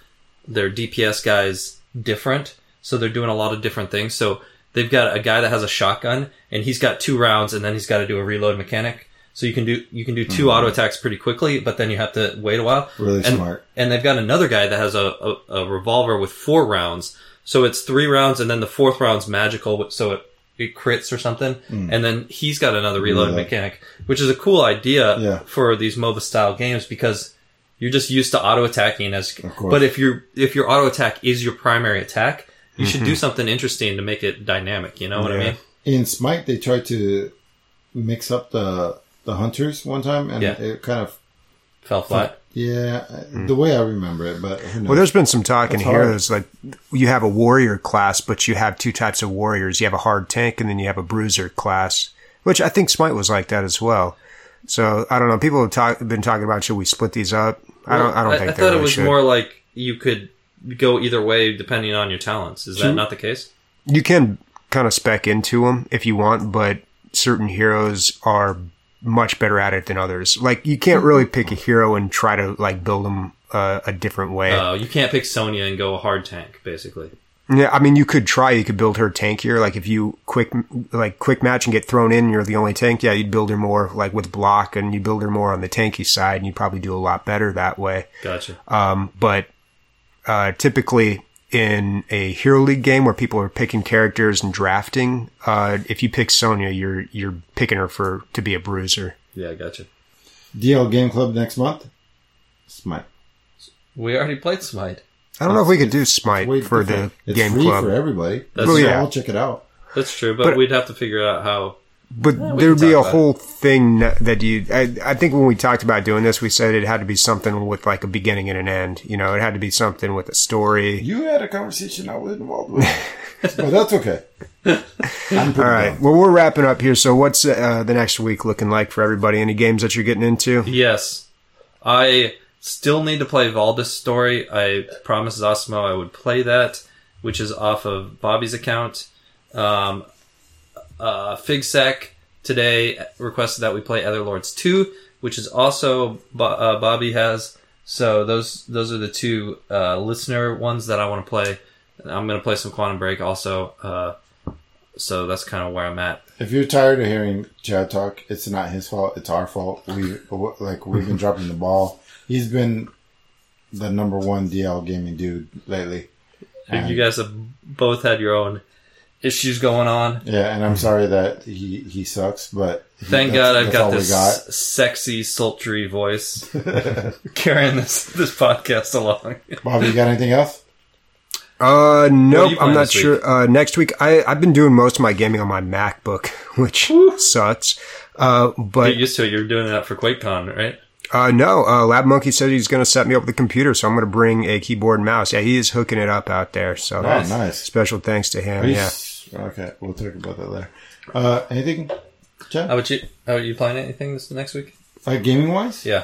DPS guys different. So they're doing a lot of different things. So they've got a guy that has a shotgun, and he's got 2 rounds, and then he's got to do a reload mechanic. So you can do 2 auto attacks pretty quickly, but then you have to wait a while. Really smart. And they've got another guy that has a revolver with 4 rounds. So it's 3 rounds, and then the 4th round's magical, so it crits or something. And then he's got another reload mechanic, which is a cool idea for these MOBA style games because you're just used to auto attacking but if your auto attack is your primary attack, you should do something interesting to make it dynamic. You know what I mean? In Smite, they tried to mix up the hunters one time, and it kind of fell flat. Yeah, the way I remember it, but who knows? Well, there's been some talk in Heroes, like you have a warrior class, but you have 2 types of warriors. You have a hard tank, and then you have a bruiser class, which I think Smite was like that as well. So I don't know. People have been talking about, should we split these up? I don't think I thought it was more like you could go either way depending on your talents. Is that not the case? You can kind of spec into them if you want, but certain heroes are much better at it than others. Like, you can't really pick a hero and try to like build them a different way. You can't pick Sonya and go a hard tank, basically. Yeah, I mean, you could try. You could build her tankier. Like, if you quick match and get thrown in, and you're the only tank. Yeah, you'd build her more like with block, and you build her more on the tanky side, and you'd probably do a lot better that way. Gotcha. But typically in a Hero League game where people are picking characters and drafting, if you pick Sonya, you're picking her to be a bruiser. Yeah, gotcha. DL Game Club next month. Smite. We already played Smite. I don't know if we could do Smite for the Game free Club. For everybody. That's Well, yeah. I'll check it out. That's true, but we'd have to figure out how. But we there would can be a talk about whole thing that I think when we talked about doing this, we said it had to be something with like a beginning and an end. You know, it had to be something with a story. You had a conversation I was involved with. But that's okay. I'm All right. Well, we're wrapping up here. So what's the next week looking like for everybody? Any games that you're getting into? Yes. I still need to play Valdis Story. I promised Zosimo I would play that, which is off of Bobby's account. FigSec today requested that we play Otherlords 2, which is also Bobby has. So those are the two listener ones that I want to play. I'm going to play some Quantum Break also. So that's kind of where I'm at. If you're tired of hearing Chad talk, it's not his fault. It's our fault. We've been dropping the ball. He's been the number one DL gaming dude lately. You guys have both had your own issues going on. Yeah, and I'm sorry that he sucks, but thank God I've got this sexy, sultry voice carrying this podcast along. Bobby, you got anything else? Nope, I'm not sure. Next week, I've been doing most of my gaming on my MacBook, which sucks. But get used to it. You're doing that for QuakeCon, right? No, Lab Monkey said he's going to set me up with a computer, so I'm going to bring a keyboard and mouse. Yeah, he is hooking it up out there. So nice. Special thanks to him. Yeah. Okay, we'll talk about that later. Anything, Chad? How about you playing anything this next week? Gaming wise? Yeah.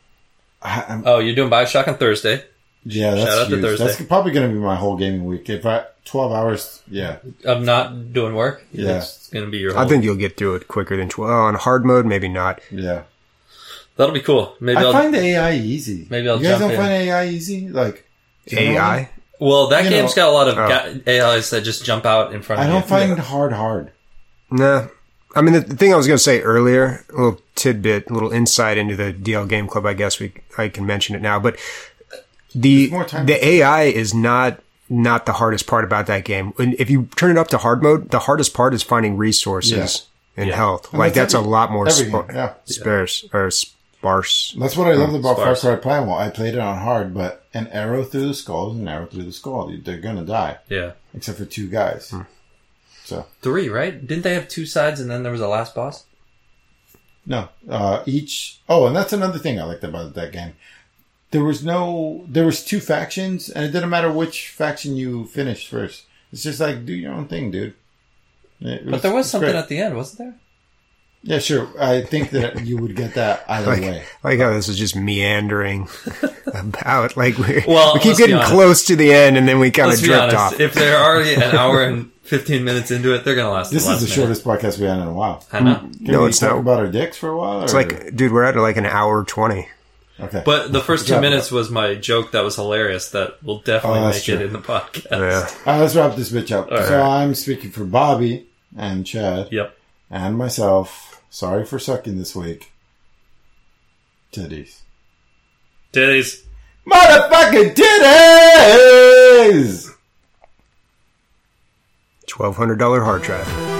You're doing BioShock on Thursday. Yeah, that's Shout out to huge. Thursday. That's probably going to be my whole gaming week. 12 hours, yeah. Of not doing work? Yeah. It's going to be your whole... I think you'll get through it quicker than 12. On hard mode, maybe not. Yeah. That'll be cool. Maybe I find the AI easy. Maybe I'll You guys jump don't in. find AI easy? Like AI? Well, that game's got a lot of AIs that just jump out in front of I you. don't find hard. Nah. I mean, the thing I was going to say earlier, a little tidbit, a little insight into the DL Game Club, I guess I can mention it now, but the AI is not the hardest part about that game. If you turn it up to hard mode, the hardest part is finding resources and health. And like that's a lot more sparse or sparse. That's what I loved about Far Cry Primal. I played it on hard, but an arrow through the skull is an arrow through the skull. They're gonna die. Yeah. Except for 2 guys. So 3, right? Didn't they have 2 sides and then there was a last boss? No. Each... Oh, and that's another thing I liked about that game. There was 2 factions, and it didn't matter which faction you finished first. It's just like, do your own thing, dude. But there was something at the end, wasn't there? Yeah, sure. I think that you would get that either way. Like how this is just meandering about. Like we keep let's getting close to the end, and then we kind of drift off. If they're already an hour and 15 minutes into it, they're going to last. This is the shortest podcast we had in a while. I know. Can we talk about our dicks for a while? It's like, dude, we're at like an hour 20. Okay. But the first 2 minutes was my joke that was hilarious that will definitely make it in the podcast. Yeah. All right, let's wrap this bitch up. All so right. I'm speaking for Bobby and Chad. Yep. And myself. Sorry for sucking this week. Titties. Titties. Motherfucking titties! $1,200 hard drive.